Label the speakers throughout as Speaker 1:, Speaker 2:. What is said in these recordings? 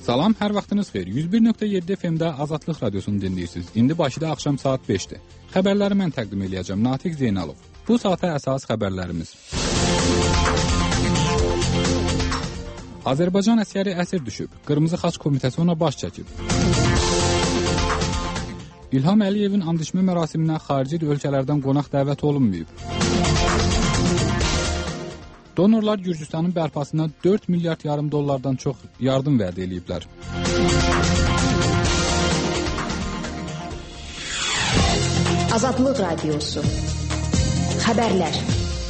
Speaker 1: Salam, hər vaxtınız xeyir. 101.7 FM-də Azadlıq Radiosunu dinləyirsiniz. İndi Bakıda axşam saat 5-dir. Xəbərləri mən təqdim edəcəm. Natiq Zeynalov. Bu saata əsas xəbərlərimiz. Azərbaycan əsgəri əsir düşüb. Qırmızı Xaç Komitəsi ona baş çəkib. İlham Əliyevin and içmə mərasiminə xarici ölkələrdən qonaq dəvət olunmayıb. Donorlar Gürcüstanın bərpasına 4 milyard yarım dollardan çox yardım vəd ediblər.
Speaker 2: Azadlıq Radiosu. Xəbərlər.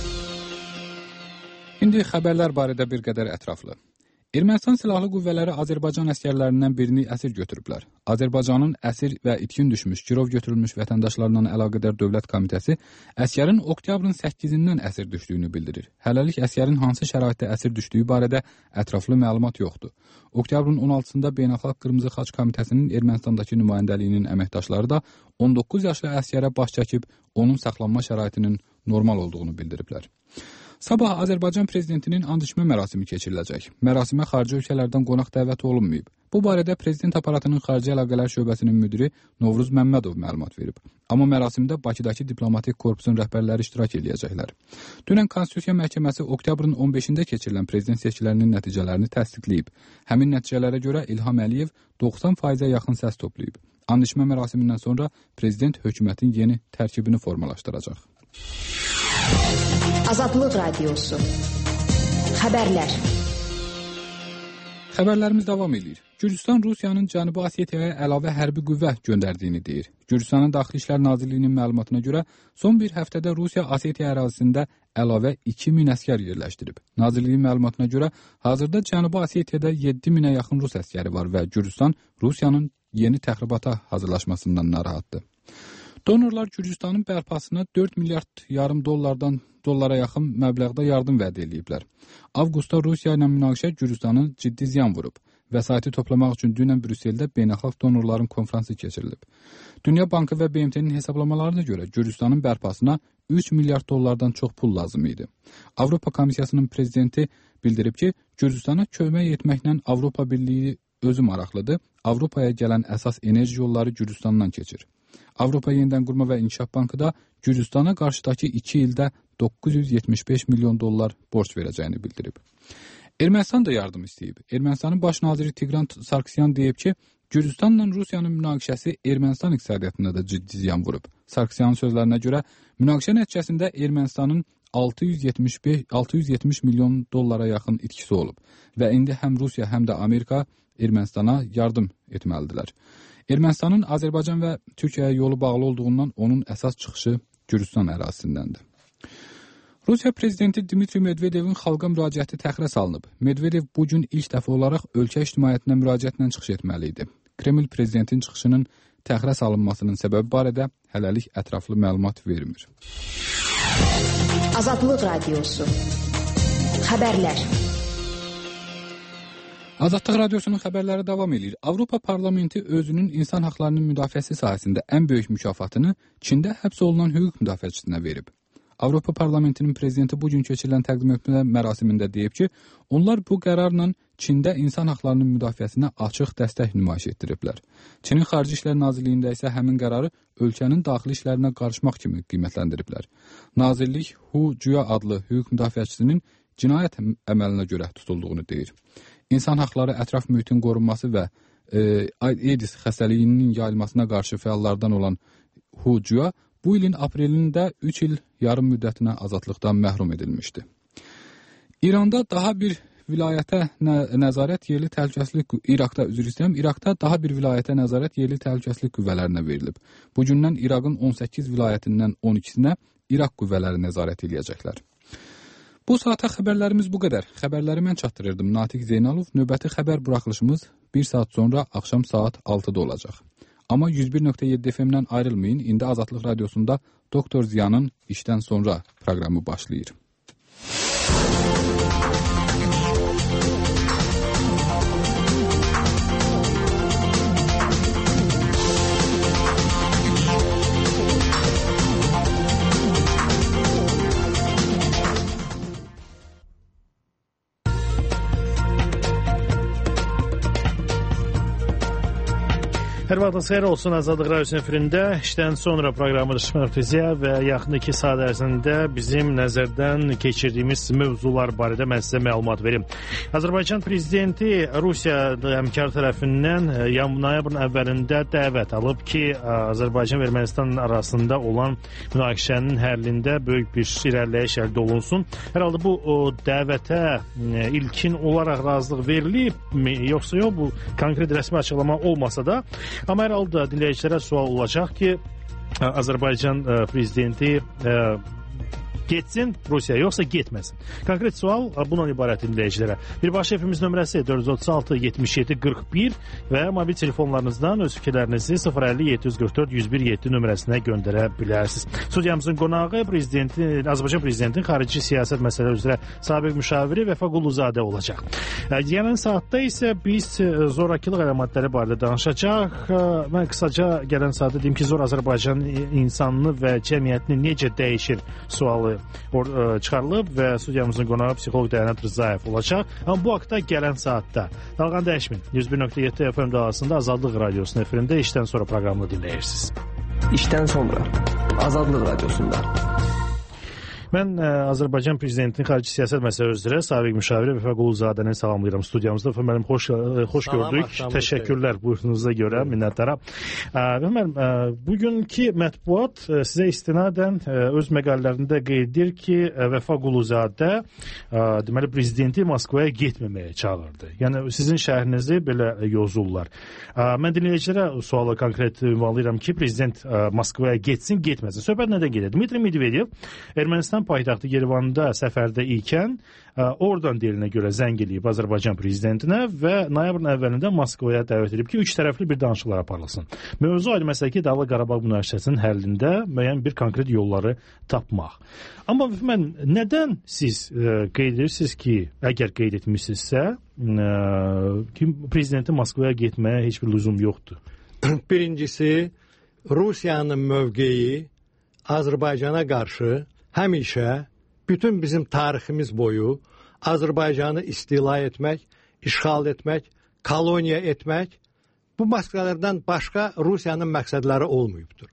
Speaker 1: İndi xəbərlər barədə bir qədər ətraflı. Ermənistan Silahlı Qüvvələri Azərbaycan əsgərlərindən birini əsir götürüblər. Azərbaycanın əsir və itkin düşmüş, girov götürülmüş vətəndaşlarla əlaqədar Dövlət Komitəsi əsgərin oktyabrın 8-dən əsir düşdüyünü bildirir. Hələlik əsgərin hansı şəraitdə əsir düşdüyü barədə ətraflı məlumat yoxdur. Oktyabrın 16-sında Beynəlxalq Qırmızı Xaç Komitəsinin Ermənistandakı nümayəndəliyinin əməkdaşları da 19 yaşlı əsgərə baş çəkib onun saxlanma şəraitinin normal olduğunu bildiriblər. Sabah Azərbaycan prezidentinin and içmə mərasimi keçiriləcək. Mərasimə xarici ölkələrdən qonaq dəvət olunmayıb. Bu barədə prezident aparatının xarici əlaqələr şöbəsinin müdiri Novruz Məmmədov məlumat verib. Amma mərasimdə Bakıdakı diplomatik korpusun rəhbərləri iştirak edəcəklər. Dünən Konstitusiya Məhkəməsi oktyabrın 15-də keçirilən prezident seçkilərinin nəticələrini təsdiqləyib. Həmin nəticələrə görə İlham Əliyev 90%-ə yaxın səs toplayıb. And içmə mərasimindən sonra prezident hökumətin yeni tərkibini formalaşdıracaq.
Speaker 2: Azadlıq Radiosu. Xəbərlər.
Speaker 1: Xəbərlərimiz davam edir. Gürcüstan Rusiyanın Cənubi Osetiyaya əlavə hərbi qüvvə göndərdiyini deyir. Gürcüstanın Daxili İşlər Nazirliyinin məlumatına görə son bir həftədə Rusiya Osetiya ərazisində əlavə 2000 əsgər yerləşdirib. Nazirliyin məlumatına görə hazırda Cənubi Osetiyada 7000-ə yaxın rus əsgəri var və Gürcüstan Rusiyanın yeni təxribata hazırlaşmasından narahatdır. Donorlar Gürcüstanın bərpasına 4 milyard yarım dollara yaxın məbləğdə yardım vəd ediblər. Avqustda Rusiya ilə münaqişə Gürcüstanın ciddi ziyan vurub. Vəsaiti toplamaq üçün dünən Brüsseldə beynəlxalq donorların konfransı keçirilib. Dünya Bankı və BMT-nin hesablamalarına görə Gürcüstanın bərpasına 3 milyard dollardan çox pul lazım idi. Avropa Komissiyasının prezidenti bildirib ki, Gürcüstana kömək etməklə Avropa Birliyi özü maraqlıdır. Avropaya gələn əsas enerji yolları Gürcüstandan keçir. Avropa Yenidən Qurma və İnkişaf Bankı da Gürcüstana qarşıdakı 2 ildə 975 milyon dollar borc verəcəyini bildirib. Ermənistan da yardım istəyib. Ermənistanın baş naziri Tigran Sarkisyan deyib ki, Gürcüstanla Rusiyanın münaqişəsi Ermənistan iqtisadiyyatına da ciddi ziyan vurub. Sarkisyanın sözlərinə görə münaqişə nəticəsində Ermənistanın 670 milyon dollara yaxın itkisi olub və indi həm Rusiya, həm də Amerika Ermənistana yardım etməlidirlər. Ermənistanın Azərbaycan və Türkiyəyə yolu bağlı olduğundan onun əsas çıxışı Gürcüstan ərazisindəndir. Rusiya prezidenti Dmitri Medvedevin xalqa müraciəti təxirə salınıb. Medvedev bugün ilk dəfə olaraq ölkə ictimaiyyətinə müraciətlə çıxış etməli idi. Kreml prezidentin çıxışının təxirə salınmasının səbəbi barədə hələlik ətraflı məlumat vermir.
Speaker 2: Azadlıq Radiosu. Xəbərlər.
Speaker 1: Azadlıq Radiosunun xəbərləri davam edir. Avropa Parlamenti özünün insan haqlarının müdafiəsi sahəsində ən böyük mükafatını Çində həbs olunan hüquq müdafiəçisinə verib. Avropa Parlamentinin prezidenti bugün keçirilən təqdim etmə mərasimində deyib ki, onlar bu qərarla Çində insan haqlarının müdafiəsinə açıq dəstək nümayiş etdiriblər. Çinin Xarici İşlər Nazirliyində isə həmin qərarı ölkənin daxili işlərinə qarışmaq kimi qiymətləndiriblər. Nazirlik Hu Jia adlı hüquq müdafiəçisinin cinayət əməlinə görə tutulduğunu deyir. İnsan haqları, ətraf mühitin qorunması və AIDS xəstəliyinin yayılmasına qarşı fəallardan olan Hu Jia bu ilin aprelində 3 il yarım müddətinə azadlıqdan məhrum edilmişdi. İranda daha bir vilayətə nəzarət yerli təhlükəsizlik İraqda daha bir vilayətə nəzarət yerli təhlükəsizlik qüvvələrinə verilib. Bu gündən İraqın 18 vilayətindən 12-sinə İraq qüvvələri nəzarət edəcəklər. Bu saata xəbərlərimiz bu qədər. Xəbərləri mən çatdırırdım. Natiq Zeynalov. Növbəti xəbər buraxılışımız 1 saat sonra axşam saat 6-da olacaq. Amma 101.7 FM-dən ayrılmayın. İndi Azadlıq Radiosunda Doktor Ziyanın işdən sonra proqramı başlayır.
Speaker 3: Hər vaxtınız xeyir olsun Azadlıq Radiosunun efirində. İşdən sonra proqramı Şmərfiziya və yaxın 2 saat ərzində bizim nəzərdən keçirdiyimiz mövzular barədə mən sizə məlumat verim. Azərbaycan prezidenti Rusiya həmkar tərəfindən noyabrın əvvəlində dəvət alıb ki, Azərbaycan və Ermənistan arasında olan münaqişənin həllində böyük bir irəliləyiş əldə olunsun. Hər halda bu dəvətə ilkin olaraq razılıq verilib, yoxsa yox, bu konkret rəsmi açıqlama olmasa da, amma hər halda dinləyicilərə sual olacaq ki, Azərbaycan prezidenti getsin Rusiya, yoxsa getməsin? Konkret sual bundan ibarət dinləyicilərə. Birbaşa efimiz nömrəsi 436-77-41 və mobil telefonlarınızdan öz fikirlərinizi 050-744-101-7 nömrəsinə göndərə bilərsiniz. Studiyamızın qonağı Azərbaycan prezidentinin xarici siyasət məsələləri üzrə sabiq müşaviri Vəfa Quluzadə olacaq. Gələn saatda isə biz zorakılıq əlamətləri barədə danışacaq. Mən qısaca gələn saatda deyim ki, zor Azərbaycan insanını və cəmiyyətini necə dəyişir sualı çıxarılıb və studiyamızın qonağı psixoloq Dəyanət Rızayev olacaq. Amma bu haqda gələn saatda Dalğan dəyişmin 101.7 FM dalğasında Azadlıq Radiosunun efirində işdən sonra proqramını dinləyirsiniz.
Speaker 4: İşdən sonra Azadlıq Radiosunda.
Speaker 3: Mən Azərbaycan prezidentinin xarici siyasət məsələləri üzrə sabiq müşaviri Vəfa Quluzadəni salamlayıram studiyamızda. Mənim xoş gördük. Təşəkkürlər buyurduğunuza görə, minnətdaram. Bugünkü mətbuat sizə istinadən öz məqalələrində qeyd edir ki, Vəfa Quluzadə deməli prezidenti Moskvaya getməməyə çağırdı. Yəni sizin şərhinizi belə yozurlar. Mən dinləyicilərə sualı konkret ünvanlayıram ki, prezident Moskvaya getsin, getməsin. Söhbət nədən gedir? Dmitri Medvedev Ermənistan paytaxtı Yerevanda səfərdə ikən oradan deyilinə görə zəng eləyib Azərbaycan prezidentinə və noyabrın əvvəlində Moskvaya dəvət edib ki, 3 tərəfli bir danışıqlar aparılsın. Mövzu aydın məsələ ki, Dağlıq Qarabağ münaqişəsinin həllində müəyyən bir konkret yolları tapmaq. Amma mən nədən siz qeyd edirsiniz ki, əgər qeyd etmişsinizsə, ki, prezidentin Moskvaya getməyə heç bir lüzum yoxdur?
Speaker 5: Birincisi, Rusiyanın mövqeyi Azərbaycana qarşı həmişə bütün bizim tariximiz boyu Azərbaycanı istila etmək, işğal etmək, koloniya etmək bu məqsədlərdən başqa Rusiyanın məqsədləri olmayıbdır.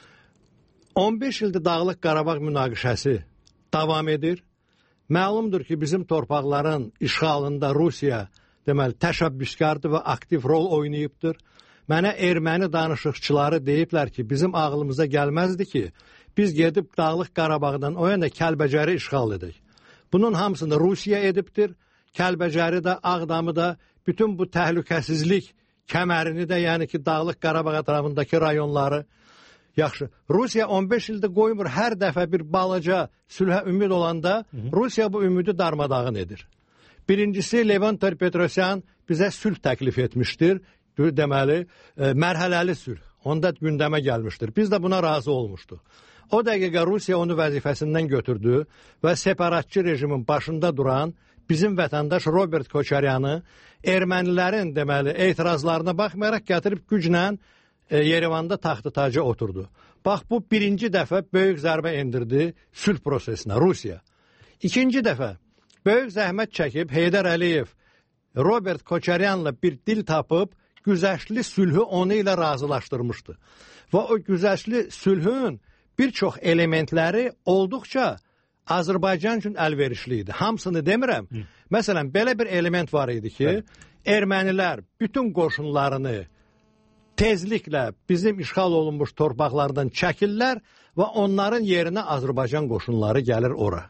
Speaker 5: 15 ildir Dağlıq Qarabağ münaqişəsi davam edir. Məlumdur ki, bizim torpaqların işğalında Rusiya deməli təşəbbüskardır və aktiv rol oynayıbdır. Mənə erməni danışıqçıları deyiblər ki, bizim ağlımıza gəlməzdi ki, biz gedib Dağlıq Qarabağdan o yana Kəlbəcəri işğal edək. Bunun hamısını Rusiya edibdir. Kəlbəcəri də, Ağdamı da, bütün bu təhlükəsizlik kəmərini də, yəni ki, Dağlıq Qarabağ ətrafındakı rayonları. Yaxşı, Rusiya 15 ildə qoymur, hər dəfə bir balaca sülhə ümid olanda Rusiya bu ümidi darmadağın edir. Birincisi, Levon Ter-Petrosyan bizə sülh təklif etmişdir. Deməli, mərhələli sülh. Onda gündəmə gəlmişdir. Biz də buna razı olmuşduq. O dəqiqə Rusiya onu vəzifəsindən götürdü və separatçı rejimin başında duran bizim vətəndaş Robert Koçaryanı ermənilərin deməli etirazlarına baxmayaraq gətirib güclə Yerevanda taxtı taca oturdu. Bax, bu birinci dəfə böyük zərbə endirdi sülh prosesinə Rusiya. İkinci dəfə böyük zəhmət çəkib Heydər Əliyev Robert Koçaryanla bir dil tapıb güzəştli sülhü onu ilə razılaşdırmışdı. Və o güzəştli sülhün bir çox elementləri olduqca Azərbaycan üçün əlverişli idi. Hamısını demirəm. Məsələn, belə bir element var idi ki, ermənilər bütün qoşunlarını tezliklə bizim işğal olunmuş torpaqlardan çəkirlər və onların yerinə Azərbaycan qoşunları gəlir ora.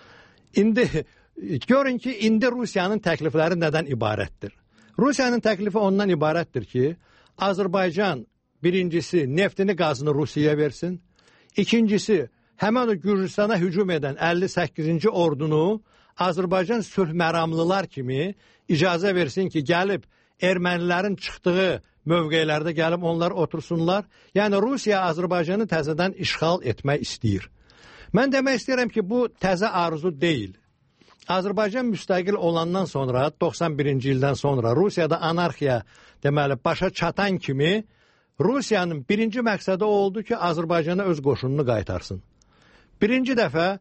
Speaker 5: İndi görün ki, indi Rusiyanın təklifləri nədən ibarətdir? Rusiyanın təklifi ondan ibarətdir ki, Azərbaycan birincisi neftini, qazını Rusiyaya versin. İkincisi, həmən o Gürcistana hücum edən 58-ci ordunu Azərbaycan sülh məramlılar kimi icazə versin ki, gəlib ermənilərin çıxdığı mövqelərdə gəlib onlar otursunlar. Yəni, Rusiya Azərbaycanı təzədən işğal etmək istəyir. Mən demək istəyirəm ki, bu təzə arzu deyil. Azərbaycan müstəqil olandan sonra, 91-ci ildən sonra Rusiyada anarxiya deməli başa çatan kimi Rusiyanın birinci məqsədi oldu ki, Azərbaycana öz qoşununu qaytarsın. Birinci dəfə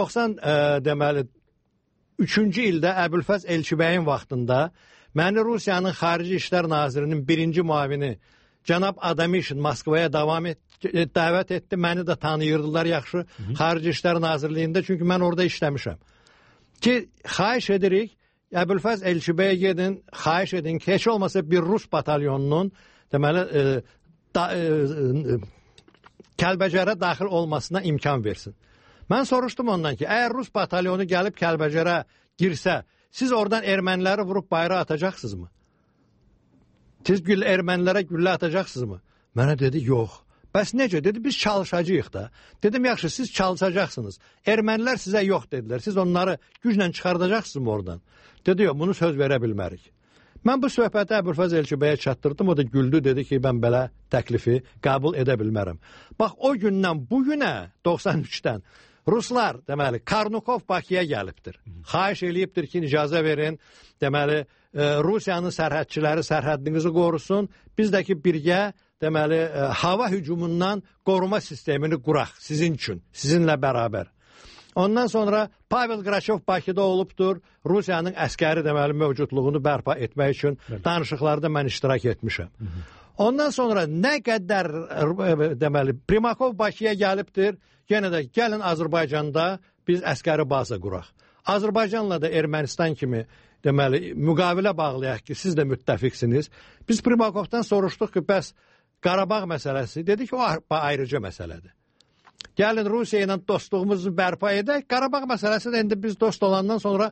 Speaker 5: 93-cü ildə Əbülfəz Elçibəyin vaxtında məni Rusiyanın Xarici İşlər Nazirinin birinci müavini cənab Adamişin Moskvaya dəvət etdi. Məni də tanıyırdılar yaxşı Xarici İşlər Nazirliyində, çünki mən orada işləmişəm. Ki, xahiş edirik, Əbülfəz Elçibəyə gedin, xahiş edin ki, heç olmasa bir Rus batalyonunun deməli Kəlbəcərə daxil olmasına imkan versin. Mən soruşdum ondan ki, əgər Rus batalyonu gəlib Kəlbəcərə girsə, siz oradan erməniləri vurub bayrağı atacaqsınızmı? Siz ermənilərə güllə atacaqsınızmı? Mənə dedi, yox. Bəs necə? Dedi, biz çalışacağıq da. Dedim, yaxşı, siz çalışacaqsınız. Ermənilər sizə yox dedilər. Siz onları güclə çıxardacaqsınızmı oradan? Dedi, yox, bunu söz verə bilmərik. Mən bu söhbəti Əbülfəz Elçibəyə çatdırdım. O da güldü, dedi ki, mən belə təklifi qəbul edə bilmərəm. Bax, o gündən bu günə, 93-dən, Ruslar, deməli, Karnukov Bakıya gəlibdir. Xahiş eləyibdir ki, icazə verin, deməli, Rusiyanın sərhədçiləri sərhədinizi qorusun, bizdəki birgə, deməli, hava hücumundan qoruma sistemini quraq sizin üçün, sizinlə bərabər. Ondan sonra Pavel Graçov Bakıda olubdur, Rusiyanın əskəri, deməli, mövcudluğunu bərpa etmək üçün danışıqlarda mən iştirak etmişəm. Ondan sonra nə qədər, deməli, Primakov Bakıya gəlibdir, yenə də gəlin Azərbaycanda biz əskəri baza quraq. Azərbaycanla da Ermənistan kimi, deməli, müqavilə bağlayaq ki, siz də müttəfiqsiniz. Biz Primakovdan soruşduq ki, bəs Qarabağ məsələsi, dedi ki, o ayrıca məsələdir. Gəlin Rusiya ilə dostluğumuzu bərpa edək. Qarabağ məsələsi də indi biz dost olandan sonra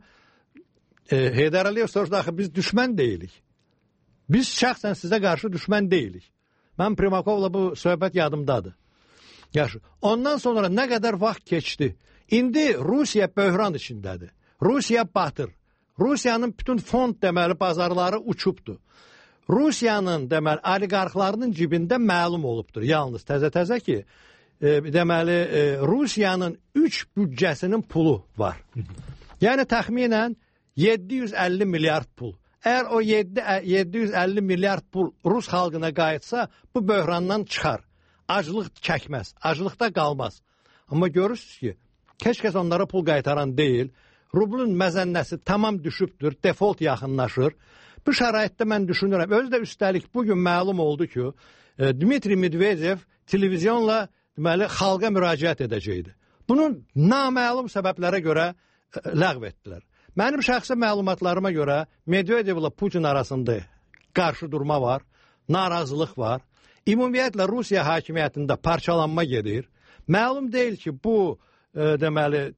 Speaker 5: Heydər Əliyev soruşdu, axı biz düşmən deyilik. Biz şəxsən sizə qarşı düşmən deyilik. Mən Primakovla bu söhbət yadımdadır. Yaxşı. Ondan sonra nə qədər vaxt keçdi. İndi Rusiya böhran içindədir. Rusiya batır. Rusiyanın bütün fond, deməli, bazarları uçubdur. Rusiyanın, deməli, oliqarxlarının cibində məlum olubdur. Yalnız təzə-təzə ki, deməli, Rusiyanın 3 büdcəsinin pulu var. Yəni, təxminən 750 milyard pul. Əgər o 750 milyard pul Rus xalqına qayıtsa, bu böhrandan çıxar. Aclıq çəkməz, aclıqda qalmaz. Amma görürsünüz ki, heç kəs onlara pul qaytaran deyil. Rublun məzənnəsi tamam düşübdür, default yaxınlaşır. Bu şəraitdə mən düşünürəm. Özü də üstəlik bugün məlum oldu ki, Dmitri Medvedev televizyonla, deməli, xalqa müraciət edəcəkdi. Bunun naməlum səbəblərə görə ləğv etdilər. Mənim şəxsi məlumatlarıma görə Medvedevlə Putin arasında qarşı durma var, narazılıq var. Ümumiyyətlə Rusiya hakimiyyətində parçalanma gedir. Məlum deyil ki, bu, deməli,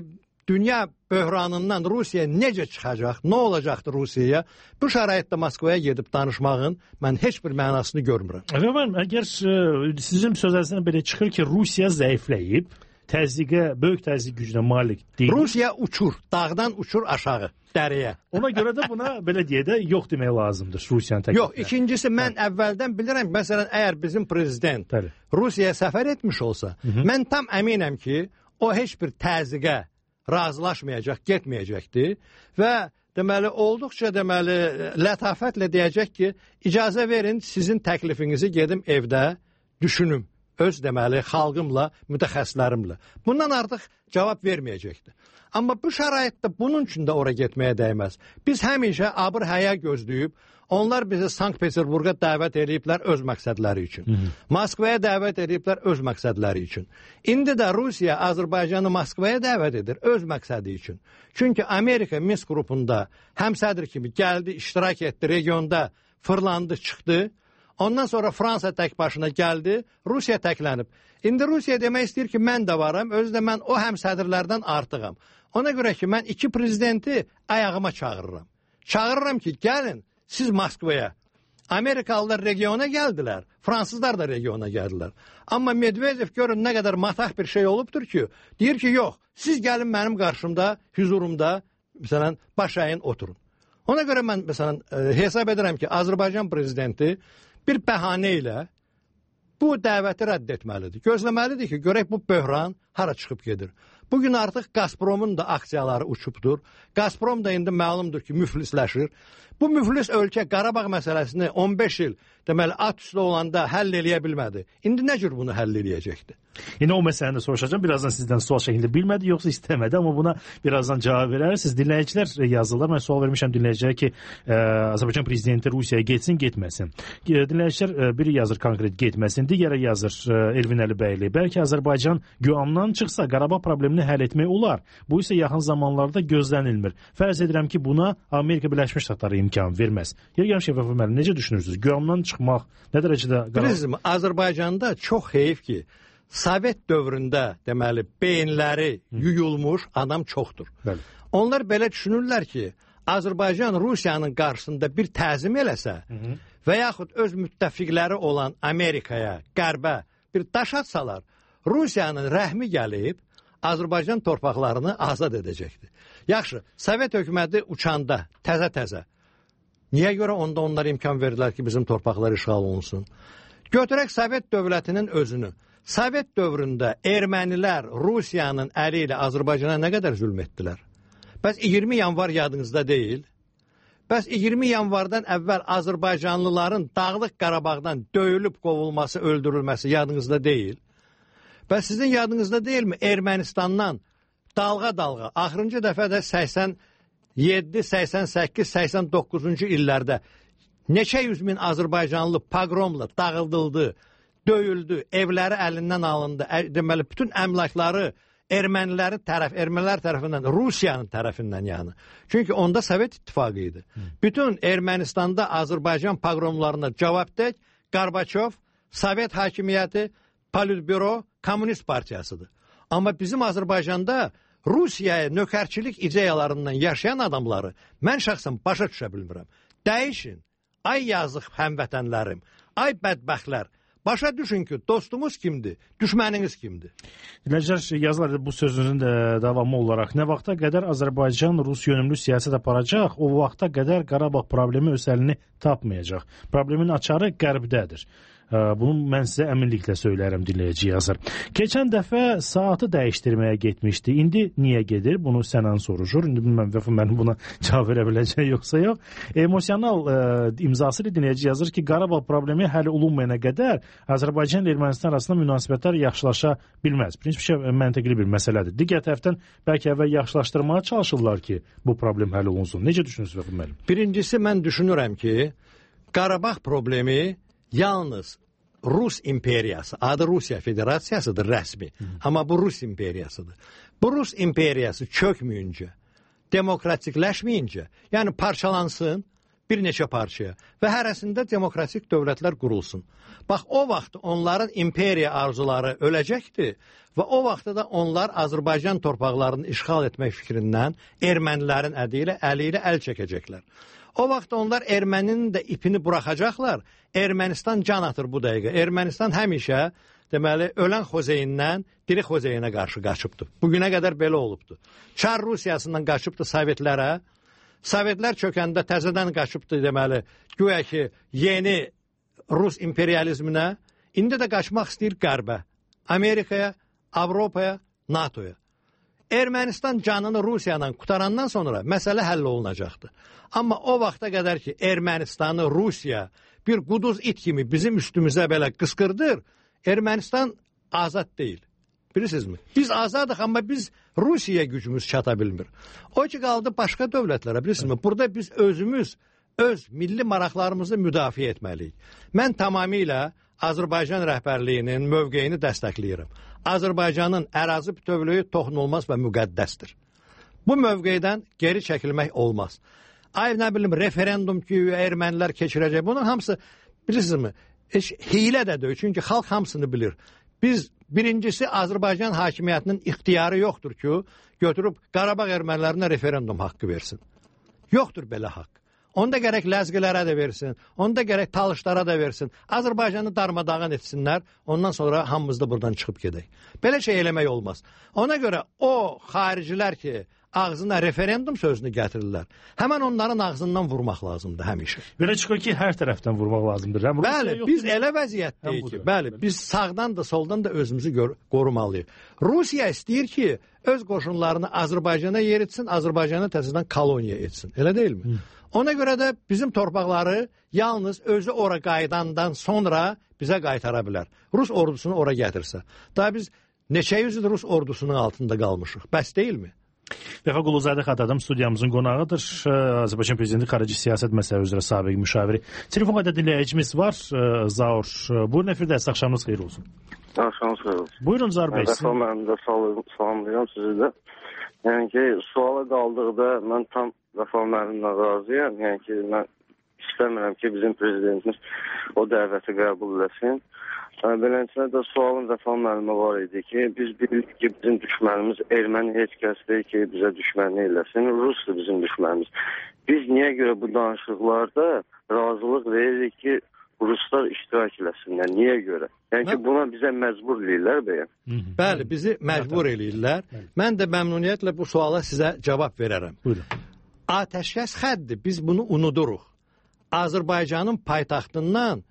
Speaker 5: dünya böhranından Rusiya necə çıxacaq, nə olacaqdır Rusiyaya? Bu şəraitdə Moskvaya gedib danışmağın mən heç bir mənasını görmürəm.
Speaker 3: Efendim, əgər sizin sözlərinizdən belə çıxır ki, Rusiya zəifləyib, böyük təzyiq gücünə malik deyil.
Speaker 5: Rusiya uçur, dağdan uçur aşağı, dəriyə.
Speaker 3: Ona görə də buna belə deyə də yox demək lazımdır Rusiyanın təklifə.
Speaker 5: Yox, ikincisi mən əvvəldən bilirəm, məsələn, əgər bizim prezident Rusiyaya səfər etmiş olsa, mən tam əminəm ki, o heç bir təzyiqə razılaşmayacaq, getməyəcəkdir və deməli, olduqca deməli, lətafətlə deyəcək ki, icazə verin, sizin təklifinizi gedim evdə düşünüm. Öz deməli, xalqımla, mütəxəssislərimlə. Bundan artıq cavab verməyəcəkdir. Amma bu şəraitdə bunun üçün də ora getməyə dəyməz. Biz həmişə abır həya gözləyib, onlar bizi Sankt-Peterburqa dəvət ediblər öz məqsədləri üçün. Moskvaya dəvət ediblər öz məqsədləri üçün. İndi də Rusiya Azərbaycanı Moskvaya dəvət edir öz məqsədi üçün. Çünki Amerika Minsk qrupunda həmsədr kimi gəldi, iştirak etdi, regionda fırlandı, çıxdı. Ondan sonra Fransa tək başına gəldi, Rusiya təklənib. İndi Rusiya demək istəyir ki, mən də varam, özü də mən o həmsədrlərdən artığam. Ona görə ki, mən iki prezidenti ayağıma çağırıram. Çağırıram ki, gəlin siz Moskvaya. Amerikalılar regiona gəldilər, fransızlar da regiona gəldilər. Amma Medvedev görün nə qədər mataq bir şey olubdur ki, deyir ki, yox, siz gəlin mənim qarşımda, hüzurumda, məsələn, baş əyin oturun. Ona görə mən, məsələn, hesab edirəm ki, Azərbaycan prezidenti bir bəhanə ilə bu dəvəti rədd etməlidir. Gözləməlidir ki, görək bu böhran hara çıxıb gedir. Bugün artıq Gazpromun da aksiyaları uçubdur. Gazprom da indi məlumdur ki, müflisləşir. Bu müflis ölkə Qarabağ məsələsini 15 il deməli at üstə olanda həll eləyə bilmədi. İndi nə cür bunu həll eləyəcəkdi?
Speaker 3: Yine o meseleni de soracağım. Birazdan sizden sual şeklinde bilmedi yoksa istemedi ama buna birazdan cevap verirsiniz. Dinleyiciler yazdılar. Ben sual vermişim dinleyicilere ki Azerbaycan prezidenti Rusiyaya getsin, getməsin. Dinleyiciler biri yazır konkret getməsin, digəri yazır Elvin Əlibəyli. Belki Azerbaycan güamdan çıxsa Qarabağ problemini həll etmək olar. Bu ise yaxın zamanlarda gözlənilmir. Fərz edirəm ki buna Amerika Birləşmiş Ştatları imkan verməz. Yergən Şəfəf Ömər, necə düşünürsünüz? Güamdan çıxmaq nə dərəcədə
Speaker 5: Bizim Azərbaycanda çox heyif ki Sovet dövründə deməli beyinləri yuyulmuş adam çoxdur.
Speaker 3: Bəli.
Speaker 5: Onlar belə düşünürlər ki, Azərbaycan Rusiyanın qarşısında bir təzim eləsə və yaxud öz müttəfiqləri olan Amerikaya, Qərbə bir daş atsalar, Rusiyanın rəhmi gəlib Azərbaycan torpaqlarını azad edəcəkdir. Yaxşı, Sovet hökuməti uçanda təzə-təzə niyə görə onda onlar imkan verdilər ki, bizim torpaqlar işğal olunsun? Götürək Sovet dövlətinin özünü. Sovet dövründə ermənilər Rusiyanın əli ilə Azərbaycana nə qədər zülm etdilər? Bəs 20 yanvar yadınızda deyil? Bəs 20 yanvardan əvvəl Azərbaycanlıların Dağlıq Qarabağdan döyülüb qovulması, öldürülməsi yadınızda deyil? Bəs sizin yadınızda deyilmi? Ermənistandan dalğa-dalğa, axırıncı dəfə də 87, 88, 89-cu illərdə neçə yüz min Azərbaycanlı pogromla dağıldıldı, döyüldü, evləri əlindən alındı. Deməli, bütün əmlakları ermənilər tərəfindən, Rusiyanın tərəfindən yəni. Çünki onda Sovet İttifaqı idi. Bütün Ermənistanda Azərbaycan pogromlarına cavabdeh Qarbaçov, Sovet hakimiyyəti, Politbüro, Komünist Partiyasıdır. Amma bizim Azərbaycanda Rusiyaya nökərçilik ideyalarından yaşayan adamları mən şəxsən başa düşə bilmirəm. Dəyişin, ay yazıq həmvətənlərim, ay bədbəxtlər, başa düşün ki, dostumuz kimdir, düşməniniz kimdir?
Speaker 3: Dinləyicilər yazılar bu sözünün də davamı olaraq nə vaxta qədər Azərbaycan Rus yönümlü siyasət aparacaq, o vaxta qədər Qarabağ problemi öz əlini tapmayacaq. Problemin açarı qərbdədir. Bunu mən sizə əminliklə söylərəm, dinləyici yazır. Keçən dəfə saatı dəyişdirməyə getmişdi. İndi niyə gedir? Bunu Sənan soruşur. İndi bilməm Vəfa mənim buna cavab verə biləcək yoxsa yox. Emosional imzası ilə dinləyici yazır ki, Qarabağ problemi həll olunmayana qədər Azərbaycan ilə Ermənistan arasında münasibətlər yaxşılaşa bilməz. Prinsipcə məntiqli bir məsələdir. Digər tərəfdən bəlkə əvvəl yaxşılaşdırmağa çalışırlar ki, bu problem həll olunsun. Necə düşünürsünüz Vəfa müəllim?
Speaker 5: Birincisi mən düşünürəm ki, Qarabağ problemi yalnız Rus imperiyası, adı Rusiya Federasiyasıdır rəsmi, amma bu Rus imperiyasıdır. Bu Rus imperiyası çökməyincə, demokratikləşməyincə, yəni parçalansın bir neçə parçaya və hərəsində demokratik dövlətlər qurulsun. Bax, o vaxt onların imperiya arzuları öləcəkdir və o vaxtda da onlar Azərbaycan torpaqlarını işğal etmək fikrindən ermənilərin əli ilə əl çəkəcəklər. O vaxt onlar erməninin də ipini buraxacaqlar. Ermənistan can atır bu dəqiqə. Ermənistan həmişə, deməli, ölən Xozeyindən diri Xozeyinə qarşı qaçıbdır. Bugünə qədər belə olubdur. Çar Rusiyasından qaçıbdır Sovetlərə. Sovetlər çökəndə təzədən qaçıbdır, deməli, güya ki, yeni Rus imperializminə. İndi də qaçmaq istəyir Qərbə, Amerikaya, Avropaya, NATOya. Ermənistan canını Rusiyadan qutarandan sonra məsələ həll olunacaqdır. Amma o vaxta qədər ki, Ermənistanı Rusiya bir quduz it kimi bizim üstümüzə belə qısqırdır, Ermənistan azad deyil. Bilirsinizmi? Biz azadıq, amma biz Rusiyaya gücümüz çata bilmir. O ki, qaldı başqa dövlətlərə, bilirsinizmi? Burada biz özümüz, öz milli maraqlarımızı müdafiə etməliyik. Mən tamamilə Azərbaycan rəhbərliyinin mövqeyini dəstəkləyirəm. Azərbaycanın ərazi bütövlüyü toxunulmaz və müqəddəsdir. Bu mövqeydən geri çəkilmək olmaz. Ay, nə bilim, referendum ki, ermənilər keçirəcək. Bunun hamısı, bilirsinizmi, hilə də deyil. Çünki xalq hamısını bilir. Biz, birincisi, Azərbaycan hakimiyyətinin ixtiyarı yoxdur ki, götürüb Qarabağ ermənilərinə referendum haqqı versin. Yoxdur belə haqq. Onda gərək ləzgilərə də versin, onda gərək talışlara da versin. Azərbaycanı darmadağın etsinlər, ondan sonra hamımız da buradan çıxıb gedək. Belə şey eləmək olmaz. Ona görə o xaricilər ki, ağzına referendum sözünü gətirirlər. Həmən onların ağzından vurmaq lazımdır həmişə.
Speaker 3: Belə çıxır ki, hər tərəfdən vurmaq lazımdır.
Speaker 5: Bəli, biz elə vəziyyətdəyik ki, bəli, biz sağdan da, soldan da özümüzü qorumalıyıq. Rusiya istəyir ki, öz qoşunlarını Azərbaycana yeritsin, Azərbaycanı təzədən koloniya etsin. Elə deyilmi? Ona görə də bizim torpaqları yalnız özü ora qayıdandan sonra bizə qaytara bilər. Rus ordusunu ora gətirsə. Daha biz neçə yüzüdür Rus ordusunun altında qalmışıq. Bəs deyilmi?
Speaker 3: Vəfa Quluzadə Xatadam studiyamızın qonağıdır. Azərbaycan Prezidenti xarici siyasət məsələ üzrə sabiq müşaviri. Telefon xəttə dinləyicimiz var. Zaur. Buyurun efirdə, axşamınız xeyir olsun.
Speaker 6: Axşamınız xeyir olsun.
Speaker 3: Buyurun Zaur bəy.
Speaker 6: Mən də salamlayıram sizi də. Yəni ki, suala qaldıqda mən tam Vəfa müəllimlə razıyam. Yəni ki, mən istəmirəm ki, bizim prezidentimiz o dəvəti qəbul etsin. Beləncə də sualın Vəfa müəllimə var idi ki, biz bilirik ki, bizim düşmənimiz erməni heç kəs deyil ki, bizə düşmənlik eləsin. Rusdur bizim düşmənimiz. Biz niyə görə bu danışıqlarda razılıq veririk ki, Ruslar iştirak eləsinlər? Niyə görə? Yəni ki, buna bizə məcbur eləyirlər bəyəm.
Speaker 5: Bəli, bizi məcbur eləyirlər. Mən də məmnuniyyətlə bu suala sizə cavab verərəm.
Speaker 3: Buyurun.
Speaker 5: Atəşkəs xəddi, biz bunu unuduruq. Azərbaycanın paytaxtından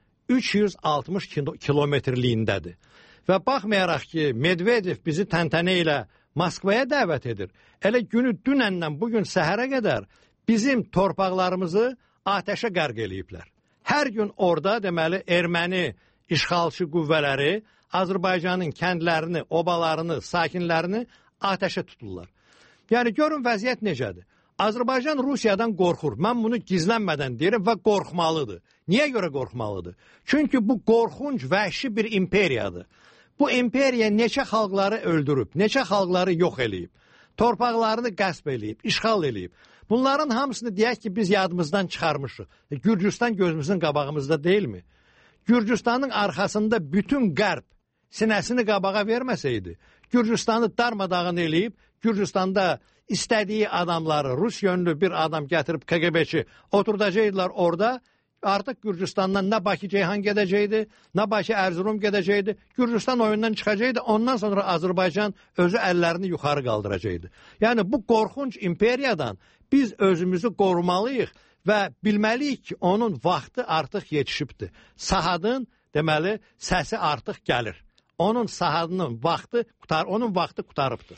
Speaker 5: 360 kilometrliyindədir. Və baxmayaraq ki, Medvedev bizi təntənə ilə Moskvaya dəvət edir. Elə günü dünəndən bugün səhərə qədər bizim torpaqlarımızı atəşə qərq eləyiblər. Hər gün orada deməli erməni işğalçı qüvvələri Azərbaycanın kəndlərini, obalarını, sakinlərini atəşə tuturlar. Yəni görün vəziyyət necədir? Azərbaycan Rusiyadan qorxur. Mən bunu gizlənmədən deyirəm və qorxmalıdır. Niyə görə qorxmalıdır? Çünki bu qorxunc, vəhşi bir imperiyadır. Bu imperiya neçə xalqları öldürüb, neçə xalqları yox eləyib, torpaqlarını qəsb eləyib, işğal eləyib. Bunların hamısını deyək ki, biz yadımızdan çıxarmışıq. Gürcüstan gözümüzün qabağımızda deyilmi? Gürcüstanın arxasında bütün qərb sinəsini qabağa verməsəydi, Gürcüstanı darmadağın eləyib, Gürcüstanda istədiyi adamları, Rus yönlü bir adam gətirib KGB-çi oturdacaqdılar orada. Artıq Gürcüstandan nə Bakı Ceyhan gedəcəkdi, nə Bakı Erzurum gedəcəkdi. Gürcüstan oyundan çıxacaqdı. Ondan sonra Azərbaycan özü əllərini yuxarı qaldıracaqdı. Yəni bu qorxunc imperiyadan biz özümüzü qorumalıyıq və bilməliyik ki, onun vaxtı artıq yetişibdir. Sahadın deməli səsi artıq gəlir. Onun sahadının vaxtı qutarıbdır.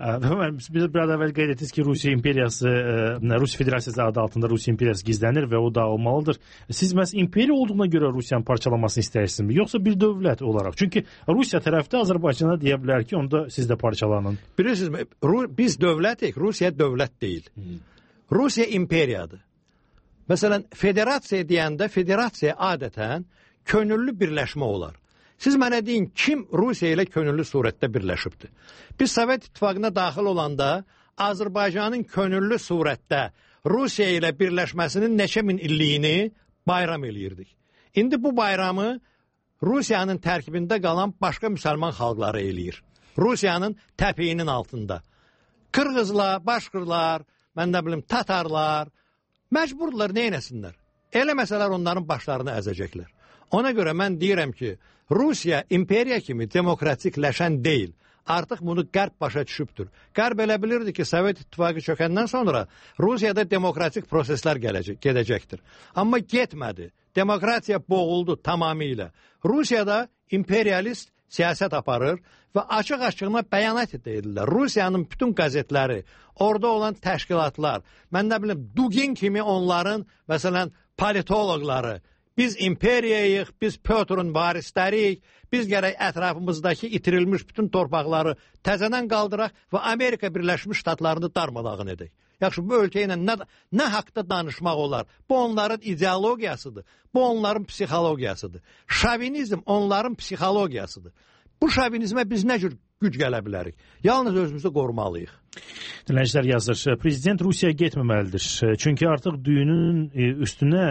Speaker 3: Biz biraz əvvəl qeyd etdiniz ki, Rusiya imperiyası, Rusiya Federasiyası adı altında Rusiya imperiyası gizlənir və o dağılmalıdır. Siz məhz imperiya olduğuna görə Rusiyanın parçalanmasını istəyirsinizmi, yoxsa bir dövlət olaraq? Çünki Rusiya tərəfdə Azərbaycana deyə bilər ki, onda siz də parçalanın.
Speaker 5: Bilirsinizmi, biz dövlətik, Rusiya dövlət deyil. Rusiya imperiyadır. Məsələn, federasiya deyəndə federasiya adətən könüllü birləşmə olar. Siz mənə deyin, kim Rusiya ilə könüllü surətdə birləşibdir? Biz Sovet İttifaqına daxil olanda Azərbaycanın könüllü surətdə Rusiya ilə birləşməsinin neçə min illiyini bayram eləyirdik. İndi bu bayramı Rusiyanın tərkibində qalan başqa müsəlman xalqları eləyir. Rusiyanın təpiyinin altında. Qırğızlar, Başqırlar, mən də bilim, Tatarlar məcburdular, neynəsinlər? Eləməsələr onların başlarını əzəcəklər. Ona görə mən deyirəm ki, Rusiya imperiya kimi demokratikləşən deyil. Artıq bunu qərb başa düşübdür. Qərb elə bilirdi ki, Sovet İttifaqı çökəndən sonra Rusiyada demokratik proseslər gedəcəkdir. Amma getmədi. Demokratiya boğuldu tamamilə. Rusiyada imperialist siyasət aparır və açıq-açığına bəyanat edirlər. Rusiyanın bütün qəzetləri, orada olan təşkilatlar, mən nə bilim, Dugin kimi onların, məsələn, politoloqları, biz imperiyayıq, biz Pötrün varisləriyik, biz gərək ətrafımızdakı itirilmiş bütün torpaqları təzədən qaldıraq və Amerika Birləşmiş Ştatlarını darmadağın edək. Yaxşı, bu ölkə ilə nə haqda danışmaq olar? Bu onların ideologiyasıdır, bu onların psixologiyasıdır. Şovinizm onların psixologiyasıdır. Bu şovinizmə biz nə cür güc gələ bilərik? Yalnız özümüzü qorumalıyıq.
Speaker 3: Dinləyicilər yazır, prezident Rusiyaya getməməlidir. Çünki artıq düyünün üstünə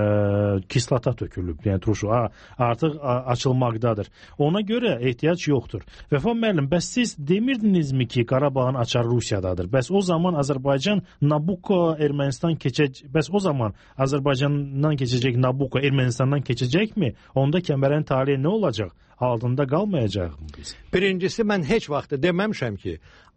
Speaker 3: kislata tökülüb, yəni turşu artıq açılmaqdadır. Ona görə ehtiyac yoxdur. Vəfa müəllim, bəs siz demirdinizmi ki, Qarabağın açarı Rusiyadadır? Bəs o zaman Azərbaycan Nabucco Ermənistan bəs o zaman Azərbaycandan keçəcək Nabucco Ermənistandan keçəcəkmi? Onda Kəmərin taleyi nə olacaq? Altında qalmayacaq mı biz?
Speaker 5: Birincisi, mən heç vaxt deməmişəm ki,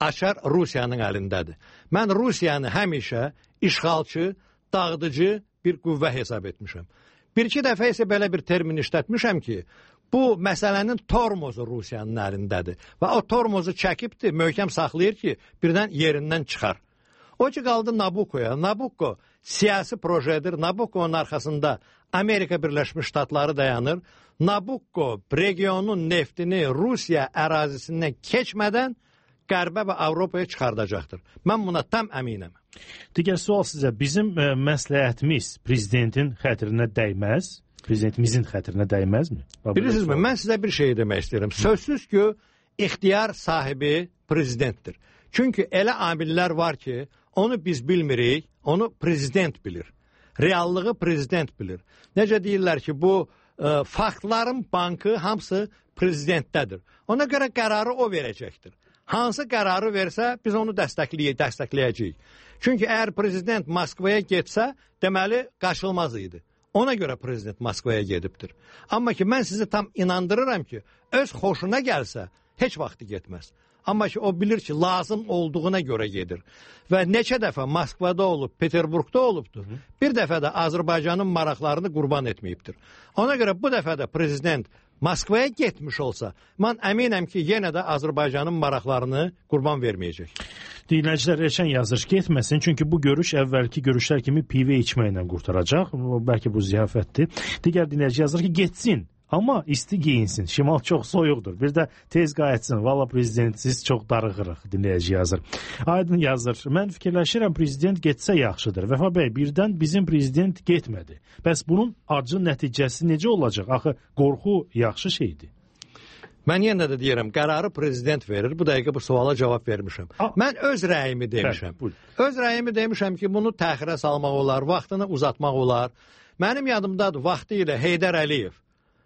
Speaker 5: açar Rusiyanın əlindədir. Mən Rusiyanı həmişə işğalçı, dağıdıcı bir qüvvə hesab etmişəm. Bir-iki dəfə isə belə bir termin işlətmişəm ki, bu məsələnin tormozu Rusiyanın əlindədir. Və o tormozu çəkibdir, möhkəm saxlayır ki, birdən yerindən çıxar. O ki, qaldı Nabukoya. Nabuko siyasi projedir. Nabuko'nun arxasında Amerika Birləşmiş Ştatları dayanır. Nabuko regionun neftini Rusiya ərazisindən keçmədən Qərbə və Avropaya çıxardacaqdır. Mən buna tam əminəm.
Speaker 3: Digər sual sizə, bizim məsləhətimiz prezidentin xətrinə dəyməz? Prezidentimizin xətrinə dəyməzmi?
Speaker 5: Bilirsinizmi, mən sizə bir şey demək istəyirəm. Sözsüz ki, ixtiyar sahibi prezidentdir. Çünki elə amillər var ki, onu biz bilmirik, onu prezident bilir. Reallığı prezident bilir. Necə deyirlər ki, bu faktların bankı hamısı prezidentdədir. Ona görə qərarı o verəcəkdir. Hansı qərarı versə, biz onu dəstəkləyəcəyik. Çünki əgər prezident Moskvaya getsə, deməli, qaçılmaz idi. Ona görə prezident Moskvaya gedibdir. Amma ki, mən sizi tam inandırıram ki, öz xoşuna gəlsə, heç vaxtı getməz. Amma ki, o bilir ki, lazım olduğuna görə gedir. Və neçə dəfə Moskvada olub, Peterburqda olubdur. Bir dəfə də Azərbaycanın maraqlarını qurban etməyibdir. Ona görə bu dəfə də prezident Moskvaya getmiş olsa, mən əminəm ki, yenə də Azərbaycanın maraqlarını qurban verməyəcək.
Speaker 3: Dinləyicilər Rəşən yazır, getməsin, çünki bu görüş əvvəlki görüşlər kimi pivə içməklə qurtaracaq. Bəlkə bu ziyafətdir. Digər dinləyici yazır ki, getsin. Amma isti geyinsin. Şimal çox soyuqdur. Bir də tez qayıtsın. Valla prezidentsiz çox darıxırıq, dinləyici yazır. Aydın yazır. Mən fikirləşirəm, prezident getsə yaxşıdır. Vəfa bəy, birdən bizim prezident getmədi. Bəs bunun acı nəticəsi necə olacaq? Axı, qorxu yaxşı şeydir.
Speaker 5: Mən yenə də deyirəm, qərarı prezident verir. Bu dəqiqə bu suala cavab vermişəm. Mən öz rəyimi demişəm. Öz rəyimi demişəm ki, bunu təxirə salmaq olar, vaxtını uzatmaq olar. Mənim yadımdadır, vaxtı ilə Heydər Əliyev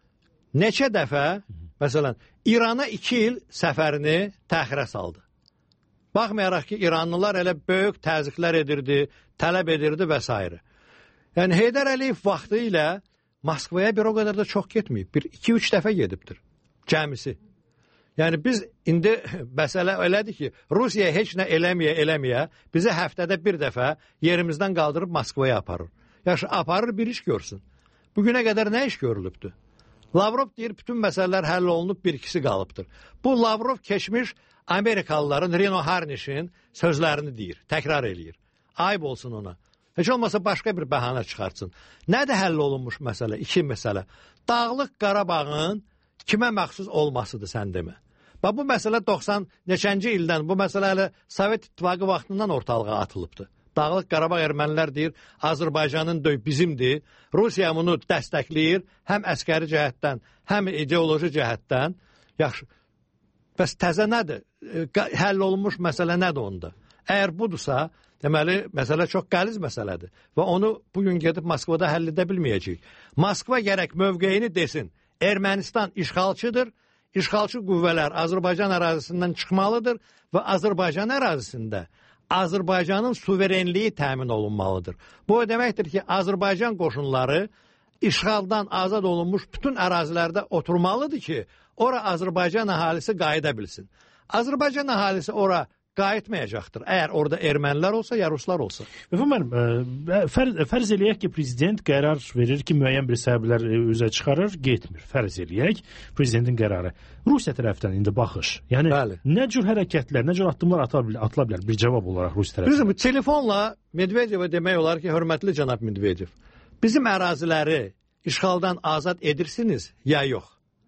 Speaker 5: neçə dəfə, məsələn, İrana 2 il səfərini təxirə saldı. Baxmayaraq ki, İranlılar elə böyük təzyiqlər edirdi, tələb edirdi və s. Yəni, Heydər Əliyev vaxtı ilə Moskvaya bir o qədər də çox getməyib. 2-3 dəfə gedibdir, cəmisi. Yəni, biz indi məsələ elədir ki, Rusiya heç nə eləməyə, bizi həftədə bir dəfə yerimizdən qaldırıb Moskvaya aparır. Yaxşı, aparır, bir iş görsün. Bugünə qədər nə iş görülübdür? Lavrov deyir, bütün məsələlər həll olunub, bir-ikisi qalıbdır. Bu, Lavrov keçmiş Amerikalıların, Rino Harnişin sözlərini deyir, təkrar eləyir. Ayıb olsun ona. Heç olmasa başqa bir bəhanə çıxartsın. Nədir həll olunmuş məsələ? 2 məsələ. Dağlıq Qarabağın kimə məxsus olmasıdır, sən demə. Bu məsələ 90 neçənci ildən, bu məsələ hələ Sovet İttifaqı vaxtından ortalığa atılıbdır. Dağlıq Qarabağ ermənilər deyir, Azərbaycanın bizimdir. Rusiya bunu dəstəkləyir, həm əskəri cəhətdən, həm ideoloji cəhətdən. Yaxşı, bəs təzə nədir? Həll olunmuş məsələ nədir onda? Əgər budursa, deməli, məsələ çox qəliz məsələdir. Və onu bugün gedib Moskvada həll edə bilməyəcək. Moskva gərək mövqeyini desin. Ermənistan işğalçıdır. İşğalçı qüvvələr Azərbaycan ərazisindən çıxmalıdır və Azərbaycan ərazisində Azərbaycanın suverenliyi təmin olunmalıdır. Bu o deməkdir ki, Azərbaycan qoşunları işğaldan azad olunmuş bütün ərazilərdə oturmalıdır ki, ora Azərbaycan əhalisi qayıda bilsin. Azərbaycan əhalisi ora qayıtmayacaqdır. Əgər orada ermənilər olsa, ya ruslar olsa.
Speaker 3: Efendim, fərz eləyək ki, prezident qərar verir ki, müəyyən bir səbəblər üzə çıxarır, getmir. Fərz eləyək, prezidentin qərarı. Rusiya tərəfdən indi baxış. Yəni, bəli. Nə cür hərəkətlər, nə cür addımlar atıla bilər bir cavab olaraq Rusiya tərəfdən?
Speaker 5: Bizim telefonla Medvedevə demək olar ki, hörmətli cənab Medvedev, bizim əraziləri işğaldan azad edirsiniz, ya yox?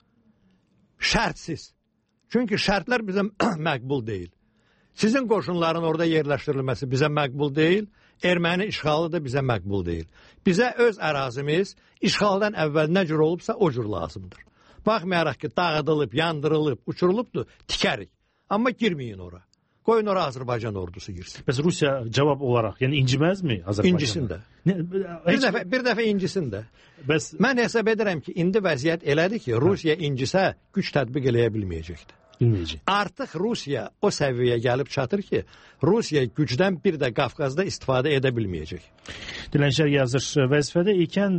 Speaker 5: Şərtsiz. Çünki şərtlər bizə məqbul deyil. Sizin qoşunların orada yerləşdirilməsi bizə məqbul deyil, erməni işğalı da bizə məqbul deyil. Bizə öz ərazimiz işğaldan əvvəl nə cür olubsa o cür lazımdır. Baxmayaraq ki, dağıdılıb, yandırılıb, uçurulubdur, tikərik. Amma girməyin ora. Qoyun ora Azərbaycan ordusu girsin.
Speaker 3: Bəs Rusiya cavab olaraq, yəni inciməzmi Azərbaycan?
Speaker 5: İncisin də. Bir dəfə incisin də.
Speaker 3: Bəs
Speaker 5: mən hesab edirəm ki, indi vəziyyət elədir ki, Rusiya incisə güc tətbiq eləyə bilməyəcəkdir.
Speaker 3: Bilməyəcək.
Speaker 5: Artıq Rusiya o səviyyəyə gəlib çatır ki, Rusiya gücdən bir də Qafqazda istifadə edə bilməyəcək.
Speaker 3: Dilənçilər yazır, vəzifədə ikən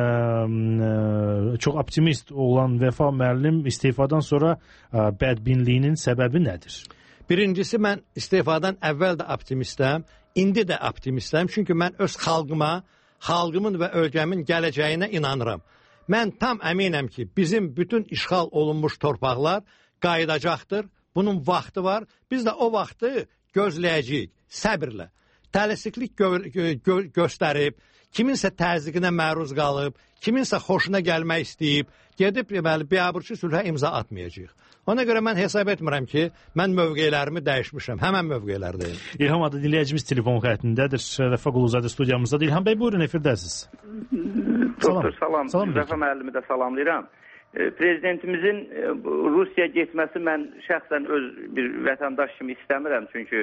Speaker 3: çox optimist olan Vəfa müəllim istefadan sonra bədbinliyinin səbəbi nədir?
Speaker 5: Birincisi, mən istefadan əvvəl də optimistəm, indi də optimistəm. Çünki mən öz xalqıma, xalqımın və ölkəmin gələcəyinə inanıram. Mən tam əminəm ki, bizim bütün işğal olunmuş torpaqlar qayıdacaqdır. Bunun vaxtı var. Biz də o vaxtı gözləyəcəyik səbirlə. Tələsiklik göstərib, kiminsə təzyiqinə məruz qalıb, kiminsə xoşuna gəlmək istəyib, gedib biabırçı sülhə imza atmayacaq. Ona görə mən hesab etmirəm ki, mən mövqelərimi dəyişmişəm. Həmən mövqelərdəyim.
Speaker 3: İlham adı dinləyicimiz telefon xəttindədir. Rəfa Quluzadə studiyamızdadır. İlham bəy, buyurun, efirdəsiz.
Speaker 7: Doktor, salam. Rəfa müəllimi də salamlayıram. Prezidentimizin Rusiya getməsi mən şəxsən öz bir vətəndaş kimi istəmirəm. Çünki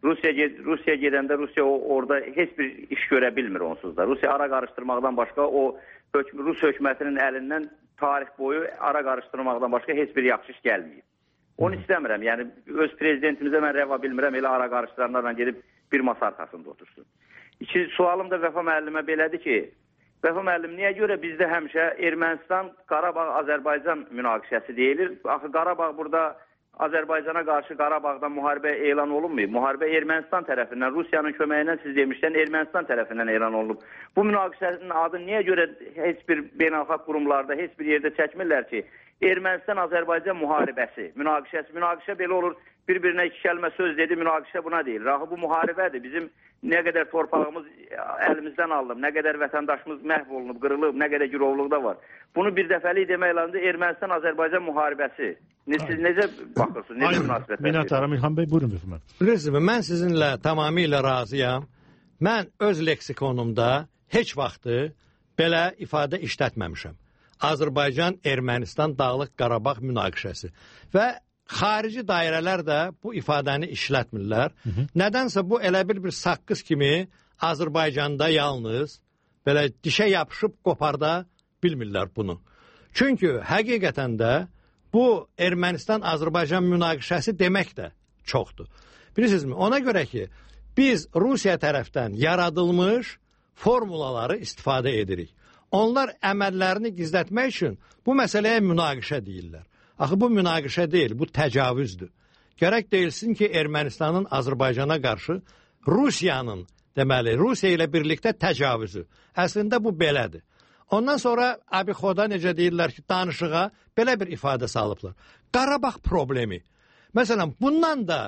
Speaker 7: Rusiya gedəndə Rusiya orada heç bir iş görə bilmir onsuz da. Rusiya ara qarışdırmaqdan başqa o Rus hökumətinin əlindən tarix boyu ara qarışdırmaqdan başqa heç bir yaxşı iş gəlməyib. Onu istəmirəm. Yəni öz prezidentimizə mən rəva bilmirəm, elə ara qarışdıranlarla gedib bir masa arxasında otursun. İki sualım da Vəfa müəllimə belədir ki, Vəfa müəllim, niyə görə bizdə həmişə Ermənistan, Qarabağ, Azərbaycan münaqişəsi deyilir? Axı Qarabağ burada Azərbaycana qarşı Qarabağdan müharibə elan olunmayıb. Müharibə Ermənistan tərəfindən, Rusiyanın köməyindən siz demişdən Ermənistan tərəfindən elan olunub. Bu münaqişənin adı niyə görə heç bir beynəlxalq qurumlarda, heç bir yerdə çəkmirlər ki, Ermənistan-Azərbaycan müharibəsi, münaqişə belə olur, bir-birinə iki kəlmə söz dedi, münaqişə buna deyil. Rahı bu müharibədir. Bizim nə qədər torpağımız əlimizdən alınıb, nə qədər vətəndaşımız məhv olunub, qırılıb, nə qədər girovluqda var. Bunu bir dəfəlik demək lazımdır, Ermənistan-Azərbaycan müharibəsi. Siz necə baxırsınız, necə münasibət?
Speaker 3: Minnətdaram İlham bəy, buyurun Vəfa müəllim.
Speaker 5: Bilirsiniz, mən sizinlə tamamilə razıyam. Mən öz leksikonumda heç vaxtı belə ifadə işlətməmişəm. Azərbaycan, Ermənistan, Dağlıq Qarabağ münaqişəsi. Və xarici dairələr də bu ifadəni işlətmirlər. Nədənsə bu elə bir saqqız kimi Azərbaycanda yalnız belə dişə yapışıb qoparda bilmirlər bunu. Çünki həqiqətən də bu Ermənistan-Azərbaycan münaqişəsi demək də çoxdur. Bilirsinizmi? Ona görə ki, biz Rusiya tərəfdən yaradılmış formulaları istifadə edirik. Onlar əməllərini gizlətmək üçün bu məsələyə münaqişə deyirlər. Axı bu münaqişə deyil, bu təcavüzdür. Gərək deyilsin ki, Ermənistanın Azərbaycana qarşı Rusiyanın, deməli, Rusiya ilə birlikdə təcavüzü. Əslində bu belədir. Ondan sonra Abixoda necə deyirlər ki, danışığa belə bir ifadə salıblar. Qarabağ problemi. Məsələn, bundan da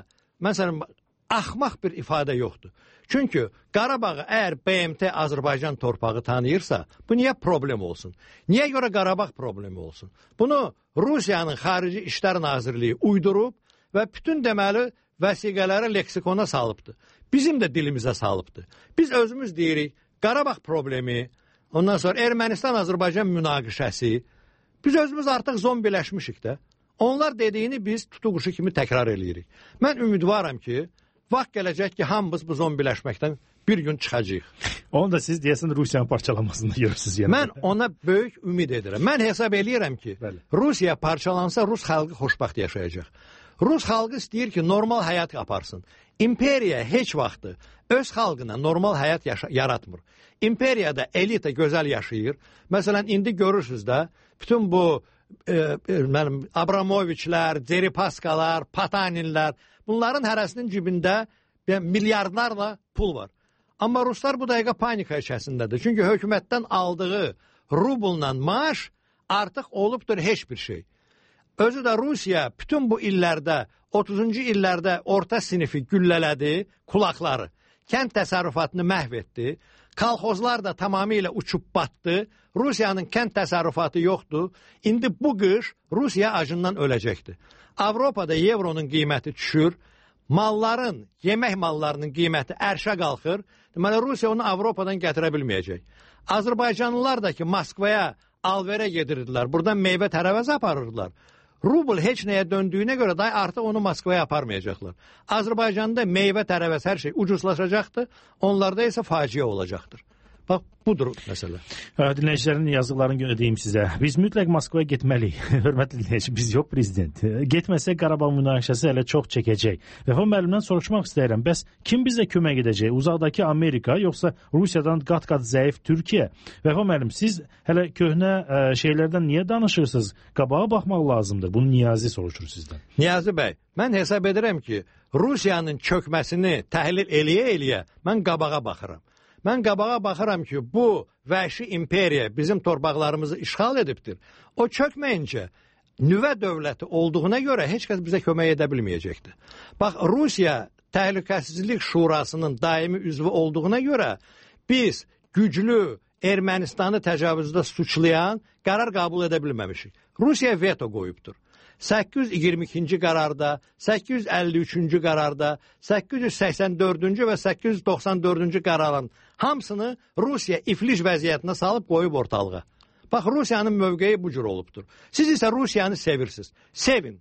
Speaker 5: axmaq bir ifadə yoxdur. Çünki Qarabağı əgər BMT Azərbaycan torpağı tanıyırsa, bu niyə problem olsun? Niyə görə Qarabağ problemi olsun? Bunu Rusiyanın Xarici İşlər Nazirliyi uydurub və bütün deməli vəsiqələri leksikona salıbdır. Bizim də dilimizə salıbdır. Biz özümüz deyirik, Qarabağ problemi, ondan sonra Ermənistan-Azərbaycan münaqişəsi, biz özümüz artıq zombiləşmişik də. Onlar dediyini biz tutuquşu kimi təkrar eləyirik. Mən ümidvaram ki, vaxt gələcək ki, hamımız bu zombiləşməkdən bir gün çıxacağıq.
Speaker 3: Onu da siz deyəsən Rusiyanın parçalanmasını görürsünüz. Yəni.
Speaker 5: Mən ona böyük ümid edirəm. Mən hesab eləyirəm ki, Rusiya parçalansa Rus xalqı xoşbəxt yaşayacaq. Rus xalqı istəyir ki, normal həyat aparsın. İmperiya heç vaxtı öz xalqına normal həyat yaratmır. İmperiyada elita gözəl yaşayır. Məsələn, indi görürsünüz də, bütün bu Abramoviçlər, Deripaskalar, Pataninlər, bunların hərəsinin cibində milyardlarla pul var. Amma Ruslar bu dəqiqə panika içərisindədir. Çünki hökumətdən aldığı rubulla maaş artıq olubdur heç bir şey. Özü də Rusiya bütün bu illərdə, 30-cu illərdə orta sinifi güllələdi, kulaqları. Kənd təsərrüfatını məhv etdi. Kolxozlar da tamamilə uçub batdı. Rusiyanın kənd təsərrüfatı yoxdur. İndi bu qış Rusiya acından öləcəkdir. Avropada evronun qiyməti düşür. Malların, yemək mallarının qiyməti ərşə qalxır. Deməli, Rusiya onu Avropadan gətirə bilməyəcək. Azərbaycanlılar da ki, Moskvaya alverə gedirdilər. Buradan meyvə tərəvəz aparırdılar. Rubl heç nəyə döndüyünə görə da artıq onu Moskvaya aparmayacaqlar. Azərbaycanda meyvə tərəvəz hər şey ucuzlaşacaqdır. Onlarda isə faciə olacaqdır. Bax, budur məsələ.
Speaker 3: Dinləyicilərin yazdıqlarını deyim sizə. Biz mütləq Moskvaya getməliyik. Hörmətli dinləyici, biz yox prezident. Getməsək Qarabağ münaqişəsi hələ çox çəkəcək. Vəfa müəllimdən soruşmaq istəyirəm. Bəs kim bizə kömək edəcək? Uzaqdakı Amerika, yoxsa Rusiyadan qat-qat zəif Türkiyə? Vəfa müəllim, siz hələ köhnə şeylərdən niyə danışırsınız? Qabağa baxmaq lazımdır. Bunu Niyazi soruşur sizdən.
Speaker 5: Niyazi bəy, mən hesab edirəm ki, Rusiyanın çökməsini təhlil eləyə-eləyə mən qabağa baxıram. Mən qabağa baxıram ki, bu vəhşi imperiya bizim torpaqlarımızı işğal edibdir. O çökməyincə nüvə dövləti olduğuna görə heç kəs bizə kömək edə bilməyəcəkdir. Bax, Rusiya Təhlükəsizlik Şurasının daimi üzvü olduğuna görə biz güclü Ermənistanı təcavüzdə suçlayan qərar qəbul edə bilməmişik. Rusiya veto qoyubdur. 822-ci qərarda, 853-cü qərarda, 884-cü və 894-cü qərarın hamısını Rusiya iflic vəziyyətinə salıb qoyub ortalığa. Bax, Rusiyanın mövqeyi bu cür olubdur. Siz isə Rusiyanı sevirsiniz. Sevin.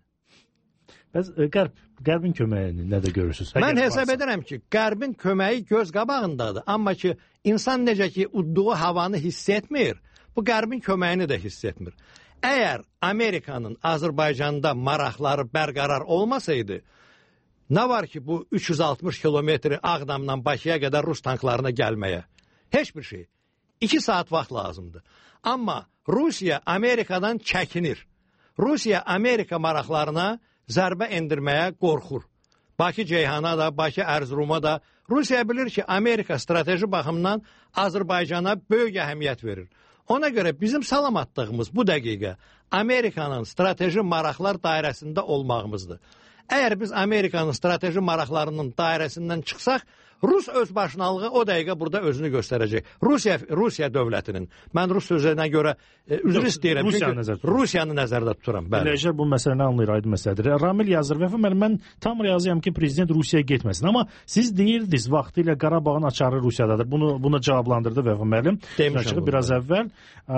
Speaker 3: Bəs Qərbin köməyini nədə görürsünüz?
Speaker 5: Mən hesab edirəm ki, Qərbin köməyi göz qabağındadır. Amma ki, insan necə ki, udduğu havanı hiss etmir, bu Qərbin köməyini də hiss etmir. Əgər Amerikanın Azərbaycanda maraqları bərqərar olmasaydı, nə var ki, bu 360 kilometri Ağdamdan Bakıya qədər Rus tanklarına gəlməyə? Heç bir şey. 2 saat vaxt lazımdır. Amma Rusiya Amerikadan çəkinir. Rusiya Amerika maraqlarına zərbə endirməyə qorxur. Bakı Ceyhana da, Bakı Ərzuruma da. Rusiya bilir ki, Amerika strateji baxımdan Azərbaycana böyük əhəmiyyət verir. Ona görə bizim salamatlığımız bu dəqiqə Amerikanın strateji maraqlar dairəsində olmağımızdır. Əgər biz Amerikanın strateji maraqlarının dairəsindən çıxsaq, Rus özbaşınalığı o dəqiqə burada özünü göstərəcək. Rusiya dövlətinin. Mən Rus sözlərinə görə üzr istəyirəm. Rusiyanı nəzərdə tuturam.
Speaker 3: Dinləyicilər bu məsələni anlayır, aydın məsələdir. Ramil yazır, Vəfa müəllim, mən tam razıyam ki, prezident Rusiyaya getməsin. Amma siz deyirdiniz, vaxtilə Qarabağın açarı Rusiyadadır. Bunu cavablandırdı Vəfa müəllim. Biraz əvvəl.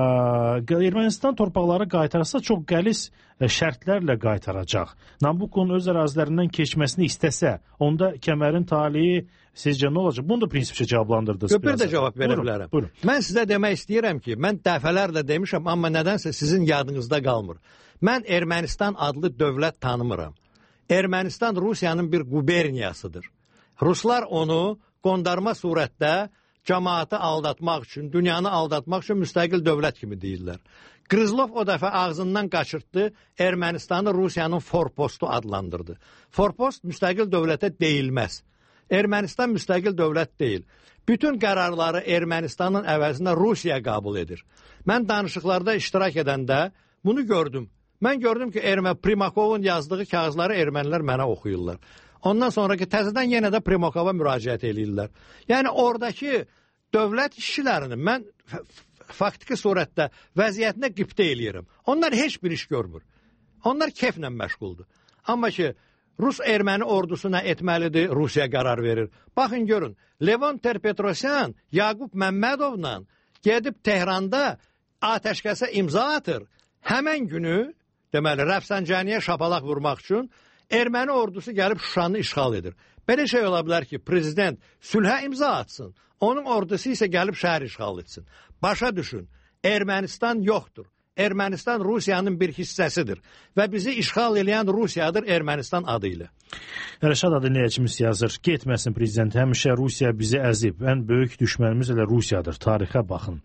Speaker 3: Ermənistan torpaqları qaytarsa çox qəlis şərtlərlə qaytaracaq. Nabucco'nun öz ərazilərindən keçməsini istəsə, onda kəmərin talihi sizcə nə olacaq? Bunu da prinsipcə cavablandırdınız.
Speaker 5: Bir də cavab verə bilərəm.
Speaker 3: Buyurun.
Speaker 5: Mən sizə demək istəyirəm ki, mən dəfələrlə demişəm, amma nədənsə sizin yadınızda qalmır. Mən Ermənistan adlı dövlət tanımıram. Ermənistan Rusiyanın bir quberniyasıdır. Ruslar onu qondarma surətdə cəmaatı aldatmaq üçün, dünyanı aldatmaq üçün müstəqil dövlət kimi deyirlər. Qrizlov o dəfə ağzından qaçırtdı, Ermənistanı Rusiyanın forpostu adlandırdı. Forpost müstəqil dövlətə deyilməz. Ermənistan müstəqil dövlət deyil. Bütün qərarları Ermənistanın əvəzinə Rusiya qəbul edir. Mən danışıqlarda iştirak edəndə bunu gördüm. Mən gördüm ki, Primakovun yazdığı kağızları ermənilər mənə oxuyurlar. Ondan sonraki təzədən yenə də Primakova müraciət edirlər. Yəni, oradakı dövlət işçilərini mən faktiki surətdə vəziyyətinə qibtə eləyirəm. Onlar heç bir iş görmür. Onlar keflə məşğuldur. Amma ki, Rus erməni ordusu nə etməlidir, Rusiya qərar verir. Baxın, görün, Levon Ter-Petrosyan Yaqub Məmmədovla gedib Tehranda atəşkəsə imza atır. Həmən günü, deməli, Rəfsanjaniyə şapalaq vurmaq üçün erməni ordusu gəlib Şuşanı işğal edir. Belə şey ola bilər ki, prezident sülhə imza atsın, onun ordusu isə gəlib şəhər işğal etsin. Başa düşün, Ermənistan yoxdur. Ermənistan Rusiyanın bir hissəsidir və bizi işğal edən Rusiyadır Ermənistan adı ilə.
Speaker 3: Rəşad adı dinləyicimiz yazır, getməsin prezident, həmişə Rusiya bizi əzib, ən böyük düşmənimiz elə Rusiyadır, tarixə baxın.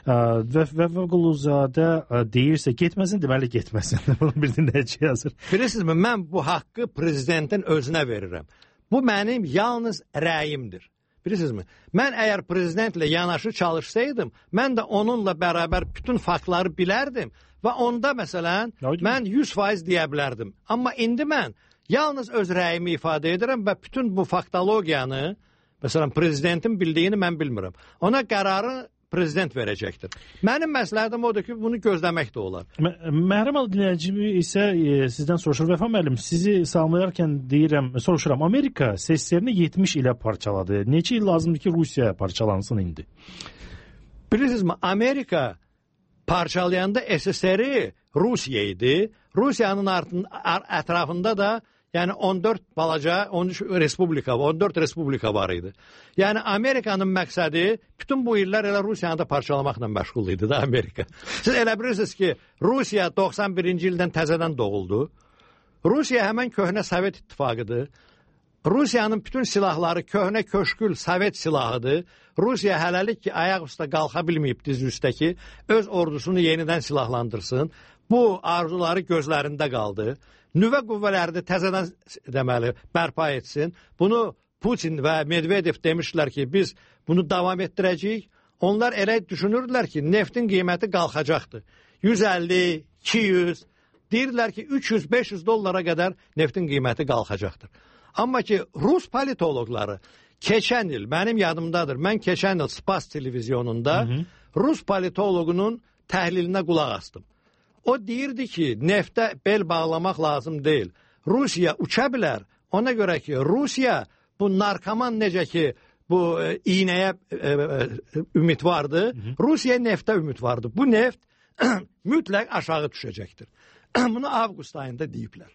Speaker 3: Və Quluzadə deyirsə, getməsin, deməli getməsin. Bir dinləyici yazır.
Speaker 5: Bilirsinizmi, mən bu haqqı prezidentin özünə verirəm. Bu mənim yalnız rəyimdir. Bilirsinizmi? Mən əgər prezidentlə yanaşı çalışsaydım, mən də onunla bərabər bütün faktları bilərdim və onda məsələn mən 100% deyə bilərdim. Amma indi mən yalnız öz rəyimi ifadə edirəm və bütün bu faktologiyanı, məsələn prezidentin bildiyini mən bilmirəm. Ona qərarı prezident verəcəkdir. Mənim məsləhətim odur ki, bunu gözləmək də olar.
Speaker 3: Məhrəm adı dinləyicimi isə sizdən soruşur. Vəfa müəllim, sizi salamlayarkən soruşuram, Amerika SSR-ni 70 ilə parçaladı. Neçə il lazımdır ki, Rusiya parçalansın indi?
Speaker 5: Bilirsinizmi, Amerika parçalayanda SSR-i Rusiya idi. Rusiyanın ətrafında da yəni 14 balaca 13 respublika, 14 respublika var idi. Yəni Amerikanın məqsədi bütün bu illər elə Rusiyanı da parçalamaqla məşğul idi da Amerika. Siz elə bilirsiniz ki, Rusiya 91-ci ildən təzədən doğuldu. Rusiya həmən köhnə Sovet İttifaqıdır. Rusiyanın bütün silahları köhnə köşkül Sovet silahıdır. Rusiya hələlik ki, ayaq üstə qalxa bilməyib diz üstəki, öz ordusunu yenidən silahlandırsın. Bu arzuları gözlərində qaldı. Nüvə qüvvələrini təzədən deməli bərpa etsin. Bunu Putin və Medvedev demişlər ki, biz bunu davam etdirəcəyik. Onlar elə düşünürdülər ki, neftin qiyməti qalxacaqdır. 150, 200, deyirlər ki, 300-500 dollara qədər neftin qiyməti qalxacaqdır. Amma ki, Rus politoloqları keçən il, mənim yadımdadır, mən keçən il Spas televizyonunda Rus politoloqunun təhlilinə qulaq astım. O deyirdi ki, neftə bel bağlamaq lazım deyil. Rusiya uça bilər. Ona görə ki, Rusiya bu narkoman necə ki, bu iynəyə ümid vardı, Rusiya neftə ümid vardı. Bu neft mütləq aşağı düşəcəkdir. Bunu avqust ayında deyiblər.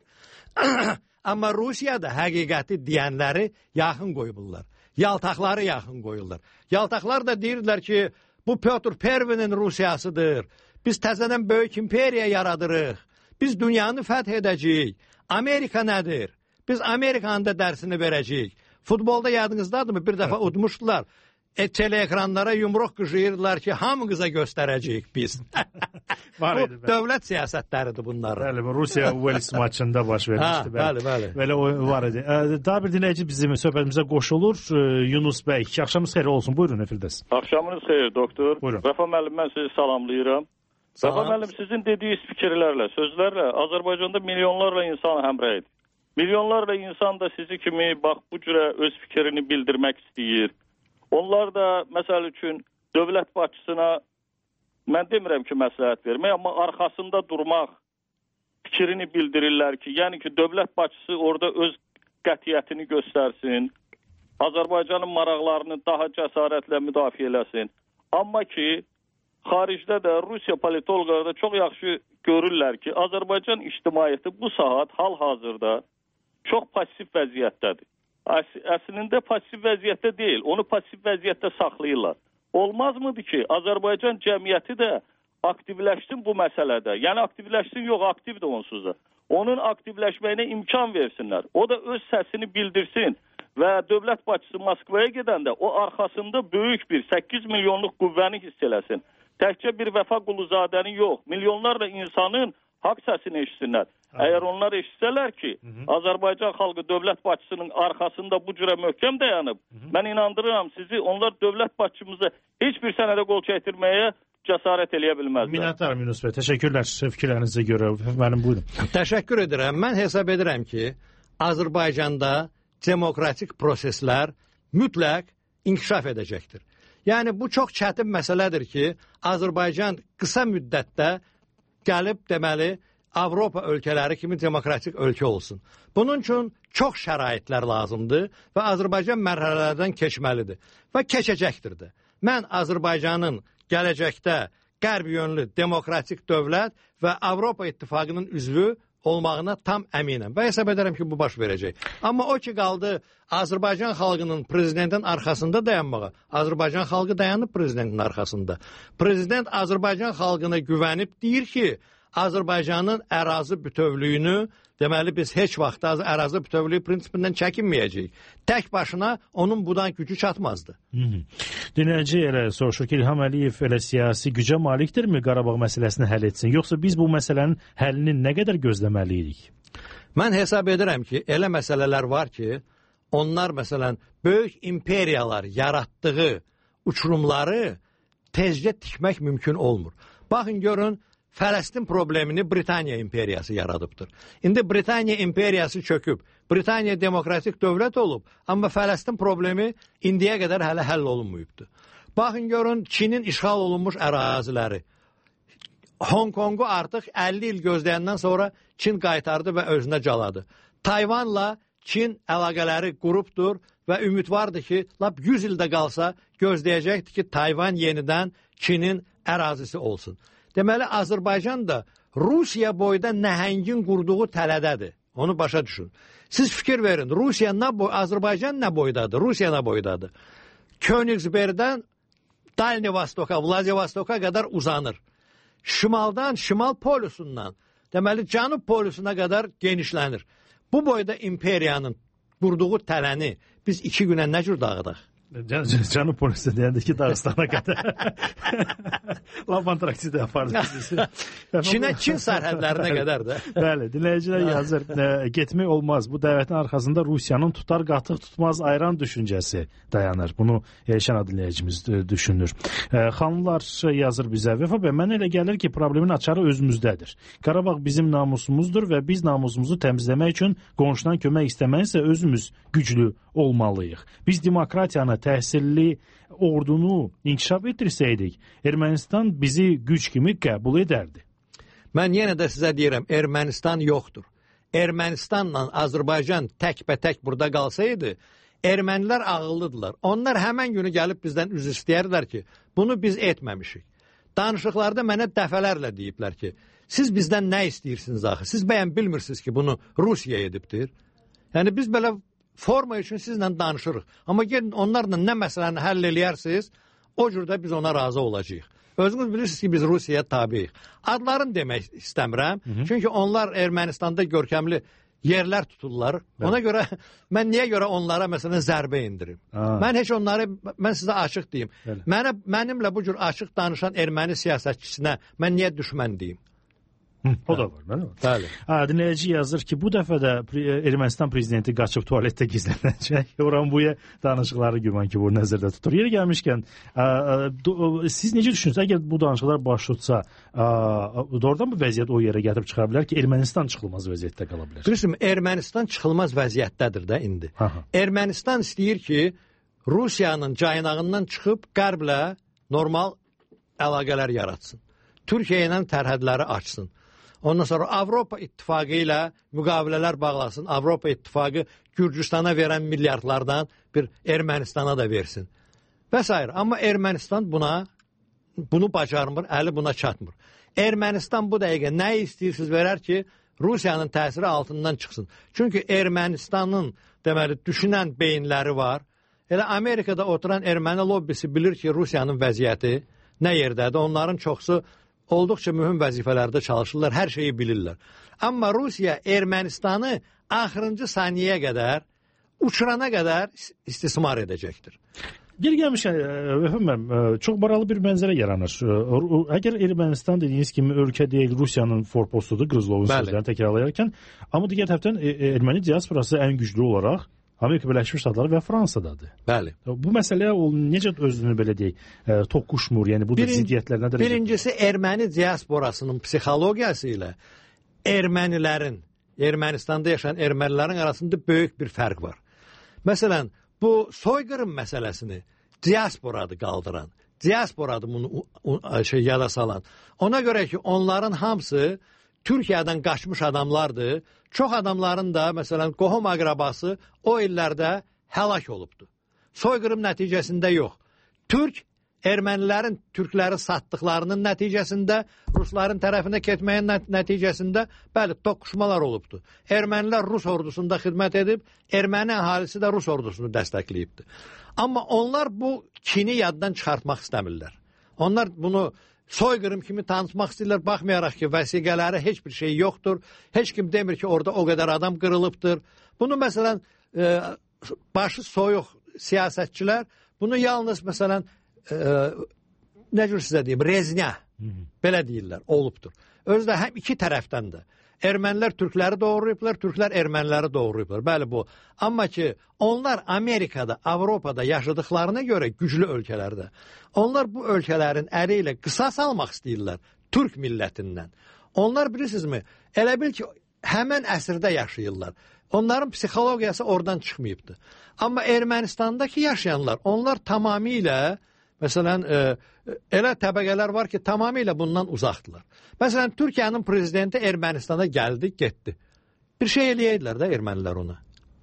Speaker 5: Amma Rusiyada həqiqəti deyənləri yaxın qoyurlar. Yaltaqları yaxın qoyurlar. Yaltaqlar da deyirlər ki, bu Pyotr Pervinin Rusiyasıdır. Biz təzədən böyük imperiya yaradırıq. Biz dünyanı fəth edəcəyik. Amerika nədir? Biz Amerikanın da dərsini verəcəyik. Futbolda yadınızdadırmı? Bir dəfə udmuşdular. Teleekranlara yumruq qıcıyırdılar ki, hamınıza göstərəcəyik biz. Bu dövlət siyasətləridir bunlar.
Speaker 3: Bəli, Rusiya Wales maçında baş vermişdi.
Speaker 5: Bəli.
Speaker 3: Belə o var idi. Daha bir dinləyici bizim söhbətimizə qoşulur. Yunus bəy, axşamınız xeyir olsun. Buyurun, efirdəsiz.
Speaker 8: Axşamınız xeyir, doktor.
Speaker 3: Buyurun.
Speaker 8: Vəfa müəllim, mən sizi salamlayıram. Vəfa müəllim, sizin dediyiniz fikirlərlə, sözlərlə Azərbaycanda milyonlarla insan həmrəy edir. Milyonlarla insan da sizi kimi bax bu cürə öz fikrini bildirmək istəyir. Onlar da məsəl üçün dövlət başçısına, mən demirəm ki, məsləhət vermək, amma arxasında durmaq fikrini bildirirlər ki, yəni ki, dövlət başçısı orada öz qətiyyətini göstərsin, Azərbaycanın maraqlarını daha cəsarətlə müdafiə eləsin. Amma ki, xaricdə də Rusiya politologları da çox yaxşı görürlər ki, Azərbaycan ictimaiyyəti bu saat hal-hazırda çox pasiv vəziyyətdədir. Əslində pasiv vəziyyətdə deyil, onu pasiv vəziyyətdə saxlayırlar. Olmazmıdır ki, Azərbaycan cəmiyyəti də aktivləşsin bu məsələdə. Yəni aktivləşsin, yox, aktivdir onsuz da. Onun aktivləşməyinə imkan versinlər. O da öz səsini bildirsin və dövlət başçısı Moskvaya gedəndə o arxasında böyük bir 8 milyonluq qüvvəni hiss eləsin. Təkcə bir Vəfa Quluzadəni yox, milyonlarla insanın haqq səsini eşitsinlər. Əgər onlar eşitsələr ki, Azərbaycan xalqı dövlət başçısının arxasında bu cürə möhkəm dayanıb, mən inandırıram sizi, onlar dövlət başçımızı heç bir sənədə qol çəkdirməyə cəsarət eləyə bilməzlər.
Speaker 3: Minnətdaram Yunus bəy, təşəkkürlər fikirlərinizə görə. Mənim buyurun.
Speaker 5: Təşəkkür edirəm. Mən hesab edirəm ki, Azərbaycanda demokratik proseslər mütləq inkişaf edəcəkdir. Yəni, bu çox çətin məsələdir ki, Azərbaycan qısa müddətdə gəlib deməli, Avropa ölkələri kimi demokratik ölkə olsun. Bunun üçün çox şəraitlər lazımdır və Azərbaycan mərhələlərdən keçməlidir və keçəcəkdir də. Mən Azərbaycanın gələcəkdə qərb yönlü demokratik dövlət və Avropa İttifaqının üzvü olmağına tam əminəm və hesab edərəm ki, bu baş verəcək. Amma o ki qaldı Azərbaycan xalqının prezidentin arxasında dayanmağa. Azərbaycan xalqı dayanıb prezidentin arxasında. Prezident Azərbaycan xalqına güvənib deyir ki, Azərbaycanın ərazi bütövlüyünü, deməli biz heç vaxt ərazi bütövlüyü prinsipindən çəkinməyəcəyik. Tək başına onun budan gücü çatmazdı.
Speaker 3: Dinləyici elə soruşur ki, İlham Əliyev elə siyasi gücə malikdirmi Qarabağ məsələsini həll etsin? Yoxsa biz bu məsələnin həllini nə qədər gözləməliyik?
Speaker 5: Mən hesab edirəm ki, elə məsələlər var ki, onlar məsələn böyük imperiyalar yaratdığı uçurumları tezcə tikmək mümkün olmur. Baxın, görün, Fələstin problemini Britaniya imperiyası yaradıbdır. İndi Britaniya imperiyası çöküb. Britaniya demokratik dövlət olub, amma Fələstin problemi indiyə qədər hələ həll olunmuyubdur. Baxın, görün, Çinin işğal olunmuş əraziləri. Hong Kongu artıq 50 il gözləyəndən sonra Çin qaytardı və özünə caladı. Tayvanla Çin əlaqələri qurubdur və ümidvardır ki, lap 100 ildə qalsa gözləyəcəkdir ki, Tayvan yenidən Çinin ərazisi olsun. Deməli, Azərbaycan da Rusiya boyda nəhəngin qurduğu tələdədir. Onu başa düşün. Siz fikir verin. Azərbaycan nə boydadır? Rusiya nə boydadır? Königsbergdən Dalnivostoka, Vladivostoka qədər uzanır. Şimaldan, şimal polusundan, deməli cənub polusuna qədər genişlənir. Bu boyda imperiyanın qurduğu tələni biz 2 günə nə cür dağıdaq?
Speaker 3: Cənub polisi deyəndə ki, Dağıstana qədər. Laf antraksida yapardı sizi.
Speaker 5: Çin sərhədlərinə qədər də.
Speaker 3: Bəli, dinləyicilər yazır. Getmək olmaz. Bu dəvətin arxasında Rusiyanın tutar qatıq tutmaz ayran düşüncəsi dayanır. Bunu Elşən dinləyicimiz düşünür. Xanımlar yazır bizə. Vəfa bəy, mənə elə gəlir ki, problemin açarı özümüzdədir. Qarabağ bizim namusumuzdur və biz namusumuzu təmizləmək üçün qonşudan kömək istəməksə özümüz güclü olmalıyıq. Biz demokratiyanı, təhsilli ordunu inkişaf etdirsəydik, Ermənistan bizi güc kimi qəbul edərdi.
Speaker 5: Mən yenə də sizə deyirəm, Ermənistan yoxdur. Ermənistanla Azərbaycan təkbətək burada qalsaydı, ermənilər ağıllıdırlar. Onlar həmən günü gəlib bizdən üzr istəyərlər ki, bunu biz etməmişik. Danışıqlarda mənə dəfələrlə deyiblər ki, siz bizdən nə istəyirsiniz axı? Siz bəyən bilmirsiniz ki, bunu Rusiya edibdir. Yəni biz belə forma üçün sizlə danışırıq. Amma gelin onlarla nə məsələni həll eləyərsiniz, o cürdə biz ona razı olacağıq. Özünüz bilirsiniz ki, biz Rusiyaya tabiyik. Adlarını demək istəmirəm. Çünki onlar Ermənistanda görkəmli yerlər tuturlar. Ona görə, mən niyə görə onlara məsələn zərbə indirim? Mən sizə açıq deyim. Mənimlə bu cür açıq danışan erməni siyasətçisinə mən niyə düşmən deyim?
Speaker 3: O da var, bəli. Dinləyici yazır ki, bu dəfə də Ermənistan prezidenti qaçıb tualetdə gizlənəcək. Oran-buya danışıqları güman ki, bu nəzərdə tutur. Yeri gəlmişkən, siz necə düşünürsünüz? Əgər bu danışıqlar baş tutsa, doğrudan bu vəziyyət o yerə gətirib çıxa bilər ki, Ermənistan çıxılmaz vəziyyətdə qala bilər?
Speaker 5: Bilirsiniz, Ermənistan çıxılmaz vəziyyətdədir də indi. Ermənistan istəyir ki, Rusiyanın caynağından çıxıb qərblə normal əlaqələr yaratsın. Türkiyə ilə tərhədləri açsın. Ondan sonra Avropa İttifaqı ilə müqavilələr bağlasın. Avropa İttifaqı Gürcüstana verən milyardlardan bir Ermənistana da versin. Və s. Amma Ermənistan bunu bacarmır, əli buna çatmır. Ermənistan bu dəqiqə nə istəyirsiniz verər ki, Rusiyanın təsiri altından çıxsın. Çünki Ermənistanın deməli düşünən beyinləri var. Elə Amerikada oturan erməni lobbisi bilir ki, Rusiyanın vəziyyəti nə yerdədir. Onların çoxsu olduqca mühüm vəzifələrdə çalışırlar, hər şeyi bilirlər. Amma Rusiya Ermənistanı axırıncı saniyəyə qədər, uçurana qədər istismar edəcəkdir.
Speaker 3: Geri gəlmişəm, çox baralı bir mənzərə yaranır. Əgər Ermənistan dediyiniz kimi ölkə deyil, Rusiyanın forpostudur, Qızlovun sözlərini təkrarlayarkən, amma digər tərəfdən erməni diasporası ən güclü olaraq Amerika Birləşmiş Ştatları və Fransadadır.
Speaker 5: Bəli.
Speaker 3: Bu məsələ necə özünü belə deyək, toqquşmur, yəni bu da ziddiyyətlər nədir?
Speaker 5: Birincisi, erməni diasporasının psixologiyası ilə ermənilərin, Ermənistanda yaşayan ermənilərin arasında böyük bir fərq var. Məsələn, bu soyqırım məsələsini diasporadır qaldıran, diasporadır bunu yada salan. Ona görə ki, onların hamısı Türkiyədən qaçmış adamlardır. Çox adamların da, məsələn, qohum əqrabası o illərdə həlak olubdur. Soyqırım nəticəsində yox. Ermənilərin türkləri satdıqlarının nəticəsində, rusların tərəfinə getməyin nəticəsində, bəli, toqquşmalar olubdur. Ermənilər Rus ordusunda xidmət edib, erməni əhalisi də Rus ordusunu dəstəkləyibdir. Amma onlar bu kini yaddan çıxartmaq istəmirlər. Onlar bunu soyqırım kimi tanıtmaq istəyirlər, baxmayaraq ki, vəsiqələri heç bir şey yoxdur. Heç kim demir ki, orada o qədər adam qırılıbdır. Bunu, məsələn, başı soyuq siyasətçilər, bunu yalnız, məsələn, nə cür sizə deyim, reznya, belə deyirlər, olubdur. Özü də həm iki tərəfdən də. Ermənilər türkləri doğrayıblar, türklər erməniləri doğrayıblar. Bəli, bu. Amma ki, onlar Amerikada, Avropada yaşadıqlarına görə güclü ölkələrdə, onlar bu ölkələrin əli ilə qisas almaq istəyirlər türk millətindən. Onlar bilirsinizmi, elə bil ki, həmən əsrdə yaşayırlar. Onların psixologiyası oradan çıxmayıbdır. Amma Ermənistandakı yaşayanlar, onlar tamamilə, məsələn, elə təbəqələr var ki, tamamilə bundan uzaqdırlar. Məsələn, Türkiyənin prezidenti Ermənistana gəldi, getdi. Bir şey eləyəydilər də ermənilər ona.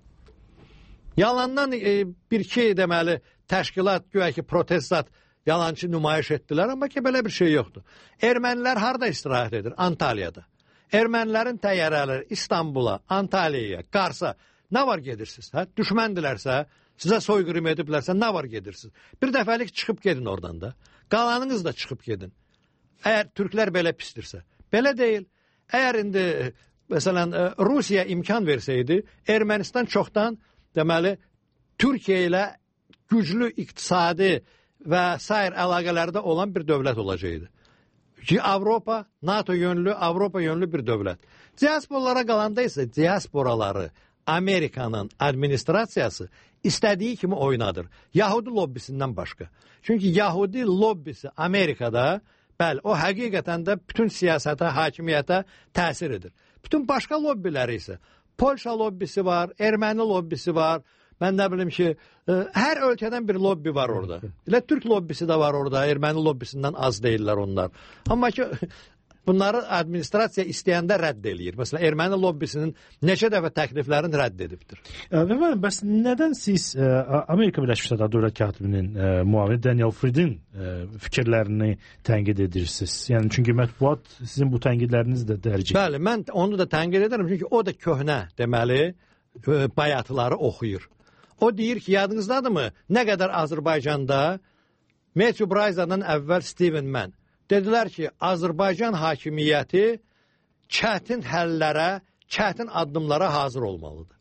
Speaker 5: Yalandan bir-iki deməli təşkilat, güya ki, protestat yalançı nümayiş etdilər, amma ki, belə bir şey yoxdur. Ermənilər harada istirahət edir? Antalyada. Ermənilərin təyyarələri İstanbula, Antalyaya, Qarsa nə var gedirsiniz? Hə? Düşməndilərsə, sizə soyqırım ediblərsə nə var gedirsiniz? Bir dəfəlik çıxıb gedin oradan da. Qalanınız da çıxıb gedin. Əgər türklər belə pisdirsə. Belə deyil. Əgər indi məsələn Rusiya imkan versəydi, Ermənistan çoxdan deməli Türkiyə ilə güclü iqtisadi və sair əlaqələrdə olan bir dövlət olacaqdı. Ki Avropa, NATO yönlü, Avropa yönlü bir dövlət. Diasporalara qalanda isə diasporaları Amerikanın administrasiyası istədiyi kimi oynadır. Yahudi lobbisindən başqa. Çünki Yahudi lobbisi Amerikada, bəli, o həqiqətən də bütün siyasətə, hakimiyyətə təsir edir. Bütün başqa lobbiləri isə Polşa lobbisi var, Erməni lobbisi var. Mən nə bilim ki, hər ölkədən bir lobbi var orada. Elə Türk lobbisi də var orada, Erməni lobbisindən az deyirlər onlar. Amma ki, bunları administrasiya istəyəndə rədd eləyir. Məsələn, Erməni lobbisinin neçə dəfə təkliflərini rədd edibdir.
Speaker 3: Və bəs nədən siz Amerika Birləşmiş Ştatları Dövlət Katibinin müavini Daniel Fried'in fikirlərini tənqid edirsiniz? Yəni, çünki mətbuat sizin bu tənqidləriniz də dərc.
Speaker 5: Bəli, mən onu da tənqid edirəm, çünki o da köhnə, deməli, bayatıları oxuyur. O deyir ki, yadınızdadırmı, nə qədər Azərbaycanda Matthew Bryza'dan əvvəl Steven Mann dedilər ki, Azərbaycan hakimiyyəti çətin həllərə, çətin addımlara hazır olmalıdır.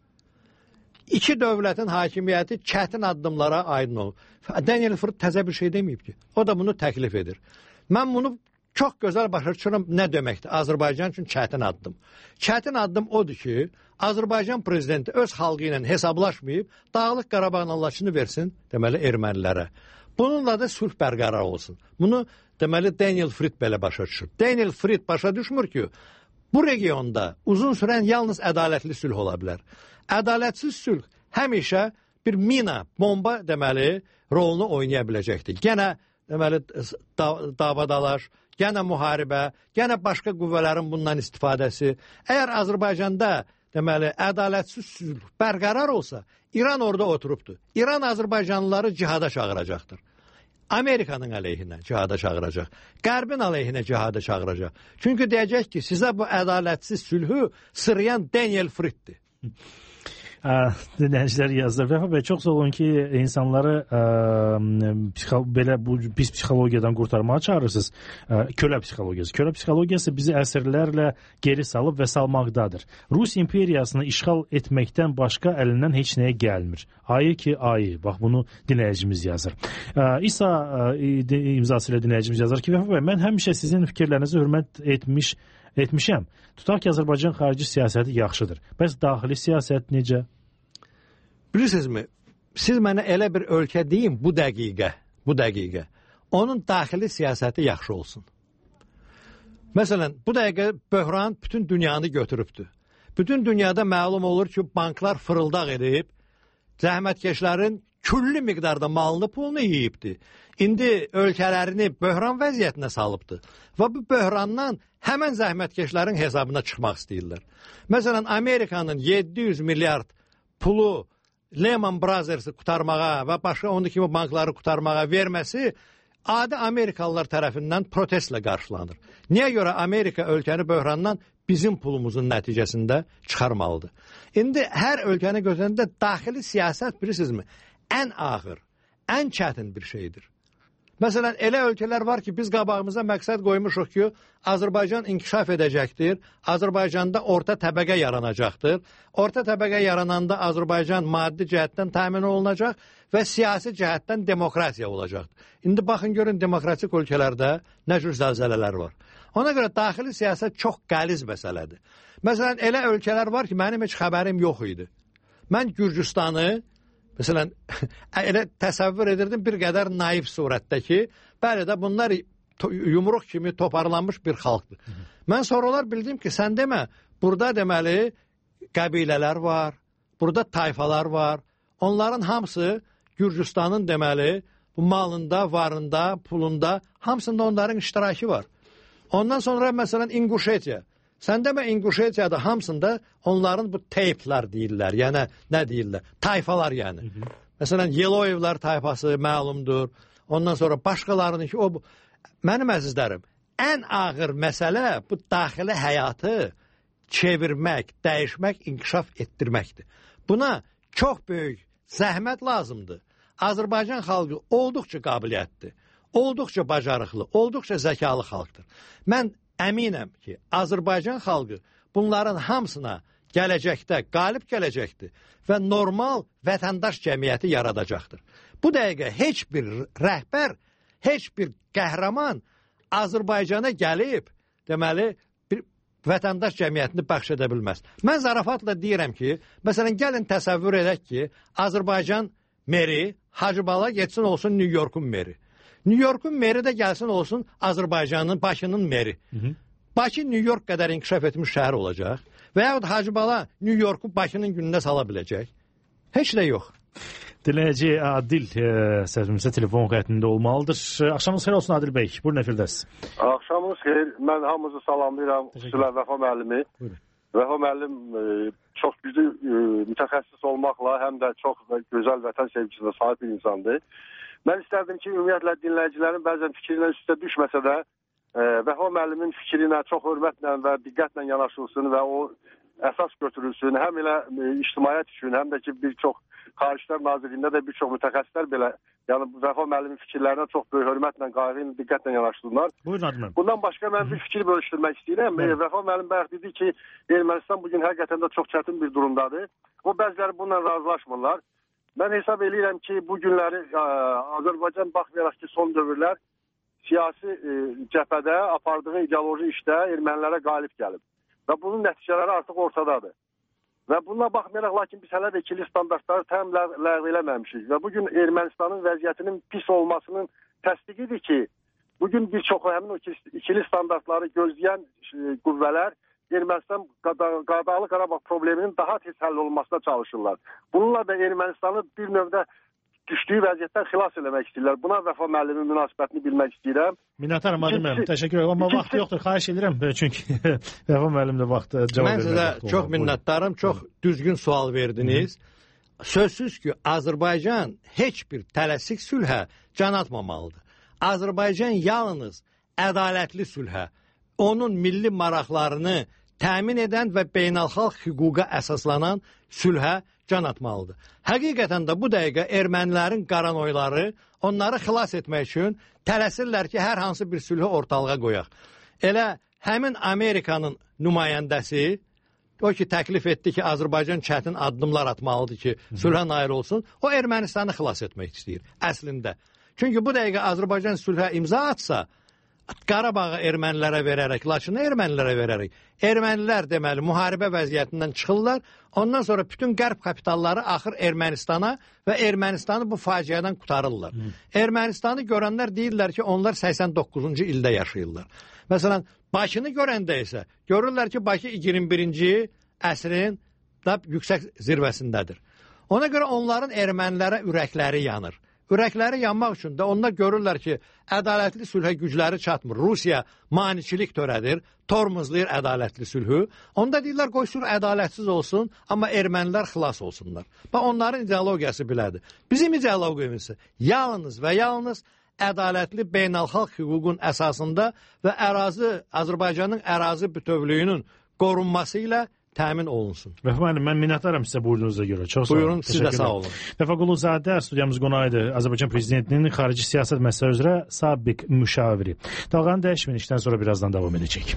Speaker 5: İki dövlətin hakimiyyəti çətin addımlara aydın olur. Daniel Fried təzə bir şey deməyib ki, o da bunu təklif edir. Mən bunu çox gözəl başa düşürəm nə deməkdir Azərbaycan üçün çətin addım. Çətin addım odur ki, Azərbaycan prezidenti öz xalqı ilə hesablaşmayıb, Dağlıq Qarabağın anlaşını versin, deməli, ermənilərə. Bununla da sülh bərqərar olsun. Bunu, deməli, Daniel Fried belə başa düşür. Daniel Fried başa düşmür ki, bu regionda uzun sürən yalnız ədalətli sülh ola bilər. Ədalətsiz sülh həmişə bir mina, bomba, deməli, rolunu oynaya biləcəkdir. Genə, deməli, davadalaş, genə müharibə, genə başqa qüvvələrin bundan istifadəsi. Əgər Azərbaycanda, deməli, ədalətsiz sülh bərqərar olsa, İran orada oturubdur. İran Azərbaycanlıları cihada çağıracaqdır. Amerikanın əleyhinə cihada çağıracaq. Qərbin əleyhinə cihada çağıracaq. Çünki deyəcək ki, sizə bu ədalətsiz sülhü sırıyan Daniel Fried'dir.
Speaker 3: Dinləyicilər yazır. Vəfa bəy, çox sağ olun ki, insanları belə bu pis psixologiyadan qurtarmağa çağırırsınız. Kölə psixologiyası. Kölə psixologiyası bizi əsrlərlə geri salıb və salmaqdadır. Rus imperiyasını işğal etməkdən başqa əlindən heç nəyə gəlmir. Ayı ki, ayı. Bax, bunu dinləyicimiz yazır. İsa imzası ilə dinləyicimiz yazır ki, Vəfa bəy, mən həmişə sizin fikirlərinizi hörmət etmişəm. Tutaq ki, Azərbaycan xarici siyasəti yaxşıdır. Bəs daxili siyasət necə?
Speaker 5: Bilirsinizmi, siz mənə elə bir ölkə deyin bu dəqiqə, onun daxili siyasəti yaxşı olsun. Məsələn, bu dəqiqə böhran bütün dünyanı götürübdür. Bütün dünyada məlum olur ki, banklar fırıldaq edib, zəhmətkeşlərin külli miqdarda malını, pulunu yiyibdir. İndi ölkələrini böhran vəziyyətinə salıbdır. Və bu böhrandan həmən zəhmətkeşlərin hesabına çıxmaq istəyirlər. Məsələn, Amerikanın 700 milyard pulu Lehman Brothers'ı qutarmağa və başqa onun kimi bankları qutarmağa verməsi adi Amerikalılar tərəfindən protestlə qarşılanır. Niyə görə Amerika ölkəni böhrandan bizim pulumuzun nəticəsində çıxarmalıdır? İndi hər ölkəni gözləndə daxili siyasət, bilirsinizmi, ən ağır, ən çətin bir şeydir. Məsələn, elə ölkələr var ki, biz qabağımıza məqsəd qoymuşuq ki, Azərbaycan inkişaf edəcəkdir, Azərbaycanda orta təbəqə yaranacaqdır. Orta təbəqə yarananda Azərbaycan maddi cəhətdən təmin olunacaq və siyasi cəhətdən demokratiya olacaqdır. İndi baxın, görün, demokratik ölkələrdə nə cür zəlzələlər var. Ona görə daxili siyasət çox qəliz məsələdir. Məsələn, elə ölkələr var ki, mənim heç xəbərim yox idi. Mən Gürcüstanı, məsələn, elə təsəvvür edirdim bir qədər naif surətdə ki, bəli də bunlar yumruq kimi toparlanmış bir xalqdır. Mən sonralar bildim ki, sən demə, burada deməli qəbilələr var, burada tayfalar var. Onların hamısı Gürcüstanın deməli bu malında, varında, pulunda, hamısında onların iştirakı var. Ondan sonra məsələn İnguşetiya. Sən demə İnguşetiyada hamısında onların bu teyplər deyirlər, yəni nə deyirlər, tayfalar yəni. Məsələn, Yeloyevlər tayfası məlumdur, ondan sonra başqalarının ki, mənim əzizlərim, ən ağır məsələ bu daxili həyatı çevirmək, dəyişmək, inkişaf etdirməkdir. Buna çox böyük zəhmət lazımdır. Azərbaycan xalqı olduqca qabiliyyətli, olduqca bacarıqlı, olduqca zəkalı xalqdır. Mən əminəm ki, Azərbaycan xalqı bunların hamısına gələcəkdə qalib gələcəkdir və normal vətəndaş cəmiyyəti yaradacaqdır. Bu dəqiqə heç bir rəhbər, heç bir qəhrəman Azərbaycana gəlib, deməli, bir vətəndaş cəmiyyətini bəxş edə bilməz. Mən zarafatla deyirəm ki, məsələn, gəlin təsəvvür edək ki, Azərbaycan meri Hacı Bala getsin olsun New Yorkun meri. New Yorkun meri də gəlsin olsun Azərbaycanın, Bakının meri. Bakı New York qədər inkişaf etmiş şəhər olacaq və yaxud Hacı Bala New Yorku Bakının gününə sala biləcək. Heç də yox.
Speaker 3: Dinləyici Adil səhvimizə telefon xəttində olmalıdır. Axşamınız xeyir olsun Adil bəy. Buyurun əfirdəsiz.
Speaker 9: Axşamınız xeyir. Mən hamınızı salamlayıram. Xüsusilə Vəfa müəllimi. Vəfa müəllim çox güclü mütəxəssis olmaqla həm də çox gözəl vətən sevgisinə sahib bir insandır. Mən istərdim ki, ümumiyyətlə dinləyicilərin bəzən fikrinə üstə düşməsə də Vəfa müəllimin fikrinə çox hörmətlə və diqqətlə yanaşılsın və o əsas götürülsün. Həm elə ictimaiyyət üçün, həm də ki, bir çox Xariclər Nazirliyində də bir çox mütəxəssislər belə, yəni Vəfa müəllimin fikirlərinə çox böyük hörmətlə, qayğı ilə, diqqətlə yanaşsınlar.
Speaker 3: Buyurun Adnan.
Speaker 9: Bundan başqa mən bir fikir bölüşdürmək istəyirəm. Vəfa müəllim bayaq dedi ki, Ermənistan bugün həqiqətən də çox çətin bir durumdadır. O bəziləri bununla razılaşmırlar. Mən hesab edirəm ki, bu günləri Azərbaycan baxmayaraq ki, son dövrlər siyasi cəbhədə apardığı ideoloji işdə ermənilərə qalib gəlib. Və bunun nəticələri artıq ortadadır. Və buna baxmayaraq, lakin biz hələ də ikili standartları tam ləğv eləməmişik. Və bugün Ermənistanın vəziyyətinin pis olmasının təsdiqidir ki, bugün bir çox həmin o ikili standartları gözləyən qüvvələr Ermənistan Dağlıq Qarabağ probleminin daha tez həll olunmasına çalışırlar. Bununla da Ermənistanı bir növdə düşdüyü vəziyyətdən xilas eləmək istəyirlər. Buna Vəfa müəllimin münasibətini bilmək istəyirəm.
Speaker 3: Minnətdaram Adil müəllim. Təşəkkür edirəm. Amma vaxt yoxdur. Xahiş edirəm. Çünki Vəfa müəllim də vaxtı cavab vermək.
Speaker 5: Mən sizə çox minnətdarım. Çox düzgün sual verdiniz. Sözsüz ki, Azərbaycan heç bir tələsik sülhə can atmamalıdır. Azərbaycan yalnız ədalətli sülhə, onun milli maraqlarını təmin edən və beynəlxalq hüquqa əsaslanan sülhə can atmalıdır. Həqiqətən də bu dəqiqə ermənilərin qaranoyları onları xilas etmək üçün tələsirlər ki, hər hansı bir sülhü ortalığa qoyaq. Elə həmin Amerikanın nümayəndəsi, o ki təklif etdi ki, Azərbaycan çətin addımlar atmalıdır ki, sülhə nail olsun, o Ermənistanı xilas etmək istəyir əslində. Çünki bu dəqiqə Azərbaycan sülhə imza atsa, Qarabağı ermənilərə verərək, Laçını ermənilərə verərək, ermənilər deməli müharibə vəziyyətindən çıxırlar, ondan sonra bütün qərb kapitalları axır Ermənistana və Ermənistanı bu faciədən qurtarırlar. Ermənistanı görənlər deyirlər ki, onlar 89-cu ildə yaşayırlar. Məsələn, Bakını görəndə isə görürlər ki, Bakı 21-ci əsrin yüksək zirvəsindədir. Ona görə onların ermənilərə ürəkləri yanır. Ürəkləri yanmaq üçün də onlar görürlər ki, ədalətli sülhə gücləri çatmır. Rusiya maniçilik törədir, tormozlayır ədalətli sülhü. Onda deyirlər, qoy sülh ədalətsiz olsun, amma ermənilər xilas olsunlar. Bax, onların ideologiyası belədir. Bizim ideologiyamız yalnız və yalnız ədalətli beynəlxalq hüququn əsasında və Azərbaycanın ərazi bütövlüyünün qorunması ilə təmin olunsun.
Speaker 3: Vəfa müəllim, mən minnətdaram sizə buyurduğunuza görə. Çox sağ olun.
Speaker 5: Buyurun, siz də sağ olun.
Speaker 3: Vəfa Quluzadə studiyamız qonağıydı. Azərbaycan prezidentinin xarici siyasət məsələ üzrə sabiq müşaviri. Dalğanı dəyişməyin, işdən sonra birazdan davam edəcək.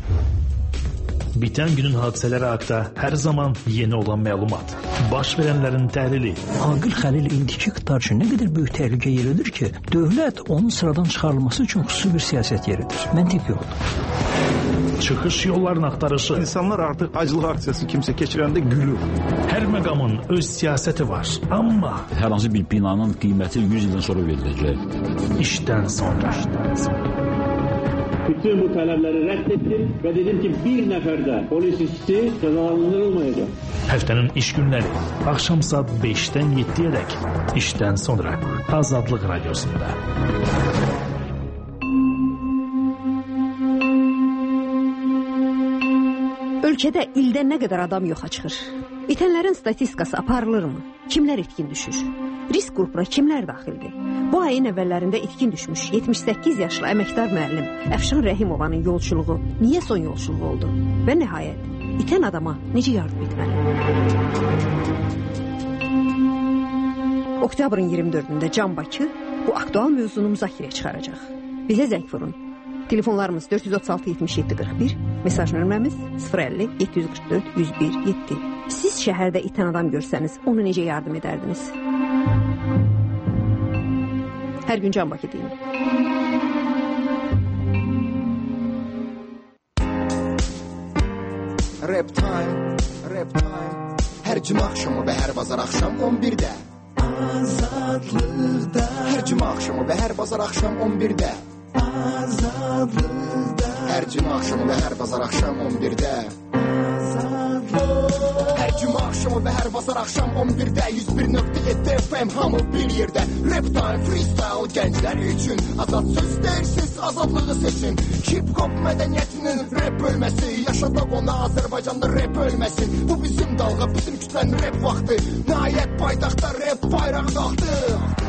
Speaker 3: Bitən günün hadisələri haqqında hər zaman yeni olan məlumat. Baş verənlərin təhlili.
Speaker 10: Aqil Xəlil indiki iqtidar üçün nə qədər böyük təhlükə yeridir ki, dövlət onun sıradan çıxarılması üçün xüsusi bir siyasət yeridir. Məntiq yoxdur.
Speaker 3: Çıxış yollarını axtarışı.
Speaker 11: İnsanlar artıq acılıq aksiyası kimsə keçirəndə gülür.
Speaker 3: Hər məqamın öz siyasəti var. Amma
Speaker 12: hər hansı bir binanın qiyməti 100 ildən sonra veriləcək.
Speaker 3: İşdən sonra.
Speaker 13: Bütün bu tələbləri rədd etdim və dedim ki, bir nəfər də polis işçisi cəzalandırılmayacaq.
Speaker 3: Həftənin iş günləri axşam saat 5-dən 7-yədək işdən sonra Azadlıq Radiosunda.
Speaker 14: Ölkədə ildə nə qədər adam yoxa çıxır? İtənlərin statistikası aparılırmı? Kimlər itkin düşür? Risk qrupuna kimlər daxildir? Bu ayın əvvəllərində itkin düşmüş 78 yaşlı əməkdar müəllim Əfşan Rəhimovanın yolçuluğu niyə son yolçuluğu oldu? Və nəhayət, itən adama necə yardım etməli? Oktyabrın 24-də Can Bakı bu aktual mövzunu müzakirəyə çıxaracaq. Bizə zəng vurun. Telefonlarımız 436-77-41, mesaj nömrəmiz 050-744-101-7. Siz şəhərdə itən adam görsəniz, onu necə yardım edərdiniz? Hər gün Can Bakı deyin.
Speaker 15: Rap time, rap time. Hər cümə axşamı və hər bazar axşam 11-də. Azadlıqda. Hər cümə axşamı və hər bazar axşam 11-də. Azadlıqda. Hər cümə axşamı və hər bazar axşam 11-də. Hər cümə axşamı və hər bazar axşam 11-də 101.7 FM hamı bir yerdə. Rap time, freestyle gənclər üçün. Azad söz deyirsiz, azadlığı seçin. Hip-hop mədəniyyətinin rap bölməsi. Yaşadaq ona Azərbaycanda rap ölməsin. Bu bizim dalğa, bizim kütlənin rap vaxtı. Nəhayət paytaxtda rap bayrağı qalxdı.